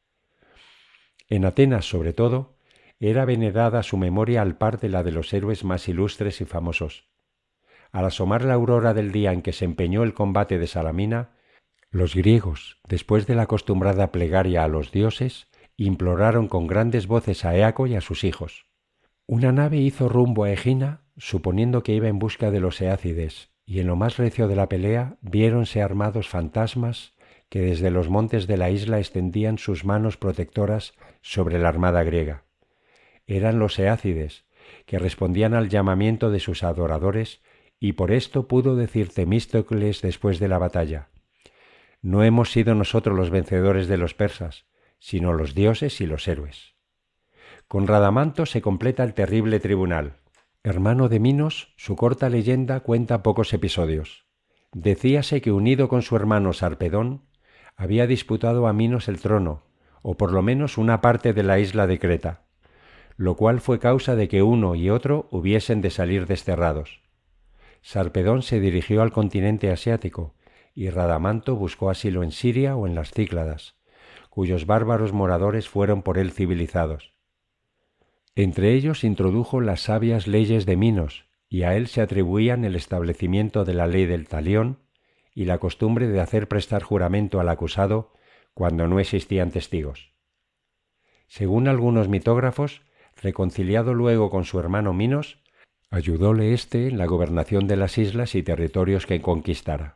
En Atenas, sobre todo, era venerada su memoria al par de la de los héroes más ilustres y famosos. Al asomar la aurora del día en que se empeñó el combate de Salamina, los griegos, después de la acostumbrada plegaria a los dioses, imploraron con grandes voces a Eaco y a sus hijos. Una nave hizo rumbo a Egina, suponiendo que iba en busca de los eácides, y en lo más recio de la pelea viéronse armados fantasmas que desde los montes de la isla extendían sus manos protectoras sobre la armada griega. Eran los eácides, que respondían al llamamiento de sus adoradores, y por esto pudo decir Temístocles después de la batalla: «No hemos sido nosotros los vencedores de los persas, sino los dioses y los héroes». Con Radamanto se completa el terrible tribunal. Hermano de Minos, su corta leyenda cuenta pocos episodios. Decíase que unido con su hermano Sarpedón, había disputado a Minos el trono, o por lo menos una parte de la isla de Creta, lo cual fue causa de que uno y otro hubiesen de salir desterrados. Sarpedón se dirigió al continente asiático, y Radamanto buscó asilo en Siria o en las Cícladas, cuyos bárbaros moradores fueron por él civilizados. Entre ellos introdujo las sabias leyes de Minos, y a él se atribuían el establecimiento de la ley del talión y la costumbre de hacer prestar juramento al acusado cuando no existían testigos. Según algunos mitógrafos, reconciliado luego con su hermano Minos, ayudóle éste en la gobernación de las islas y territorios que conquistara.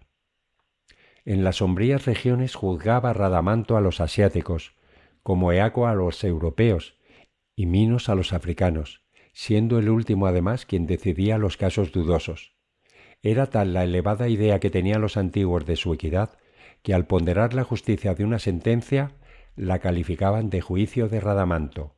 En las sombrías regiones juzgaba Radamanto a los asiáticos, como Eaco a los europeos, y Minos a los africanos, siendo el último además quien decidía los casos dudosos. Era tal la elevada idea que tenían los antiguos de su equidad, que al ponderar la justicia de una sentencia, la calificaban de juicio de Radamanto.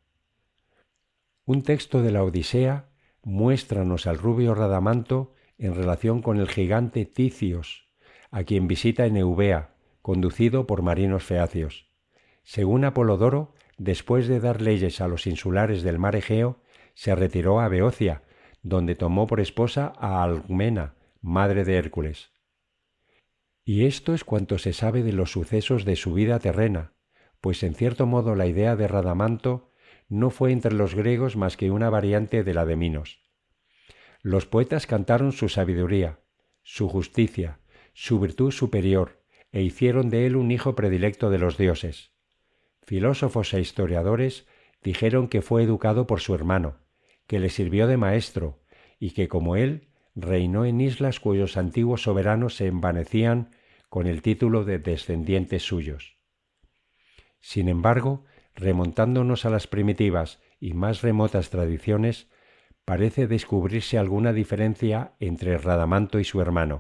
Un texto de la Odisea muéstranos al rubio Radamanto en relación con el gigante Ticios, a quien visita en Eubea, conducido por marinos feacios. Según Apolodoro, después de dar leyes a los insulares del mar Egeo, se retiró a Beocia, donde tomó por esposa a Alcmena, madre de Hércules. Y esto es cuanto se sabe de los sucesos de su vida terrena, pues en cierto modo la idea de Radamanto no fue entre los griegos más que una variante de la de Minos. Los poetas cantaron su sabiduría, su justicia, su virtud superior, e hicieron de él un hijo predilecto de los dioses. Filósofos e historiadores dijeron que fue educado por su hermano, que le sirvió de maestro, y que, como él, reinó en islas cuyos antiguos soberanos se envanecían con el título de descendientes suyos. Sin embargo, remontándonos a las primitivas y más remotas tradiciones, parece descubrirse alguna diferencia entre Radamanto y su hermano.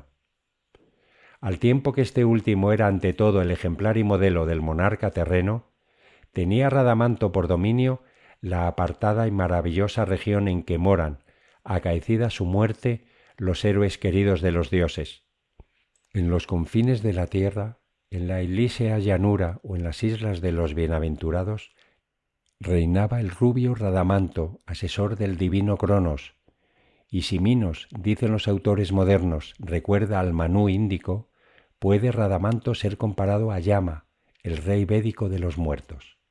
Al tiempo que este último era ante todo el ejemplar y modelo del monarca terreno, tenía Radamanto por dominio la apartada y maravillosa región en que moran, acaecida su muerte, los héroes queridos de los dioses. En los confines de la tierra, en la elísea llanura o en las islas de los bienaventurados, reinaba el rubio Radamanto, asesor del divino Cronos, y si Minos, dicen los autores modernos, recuerda al Manú índico, puede Radamanto ser comparado a Yama, el rey védico de los muertos.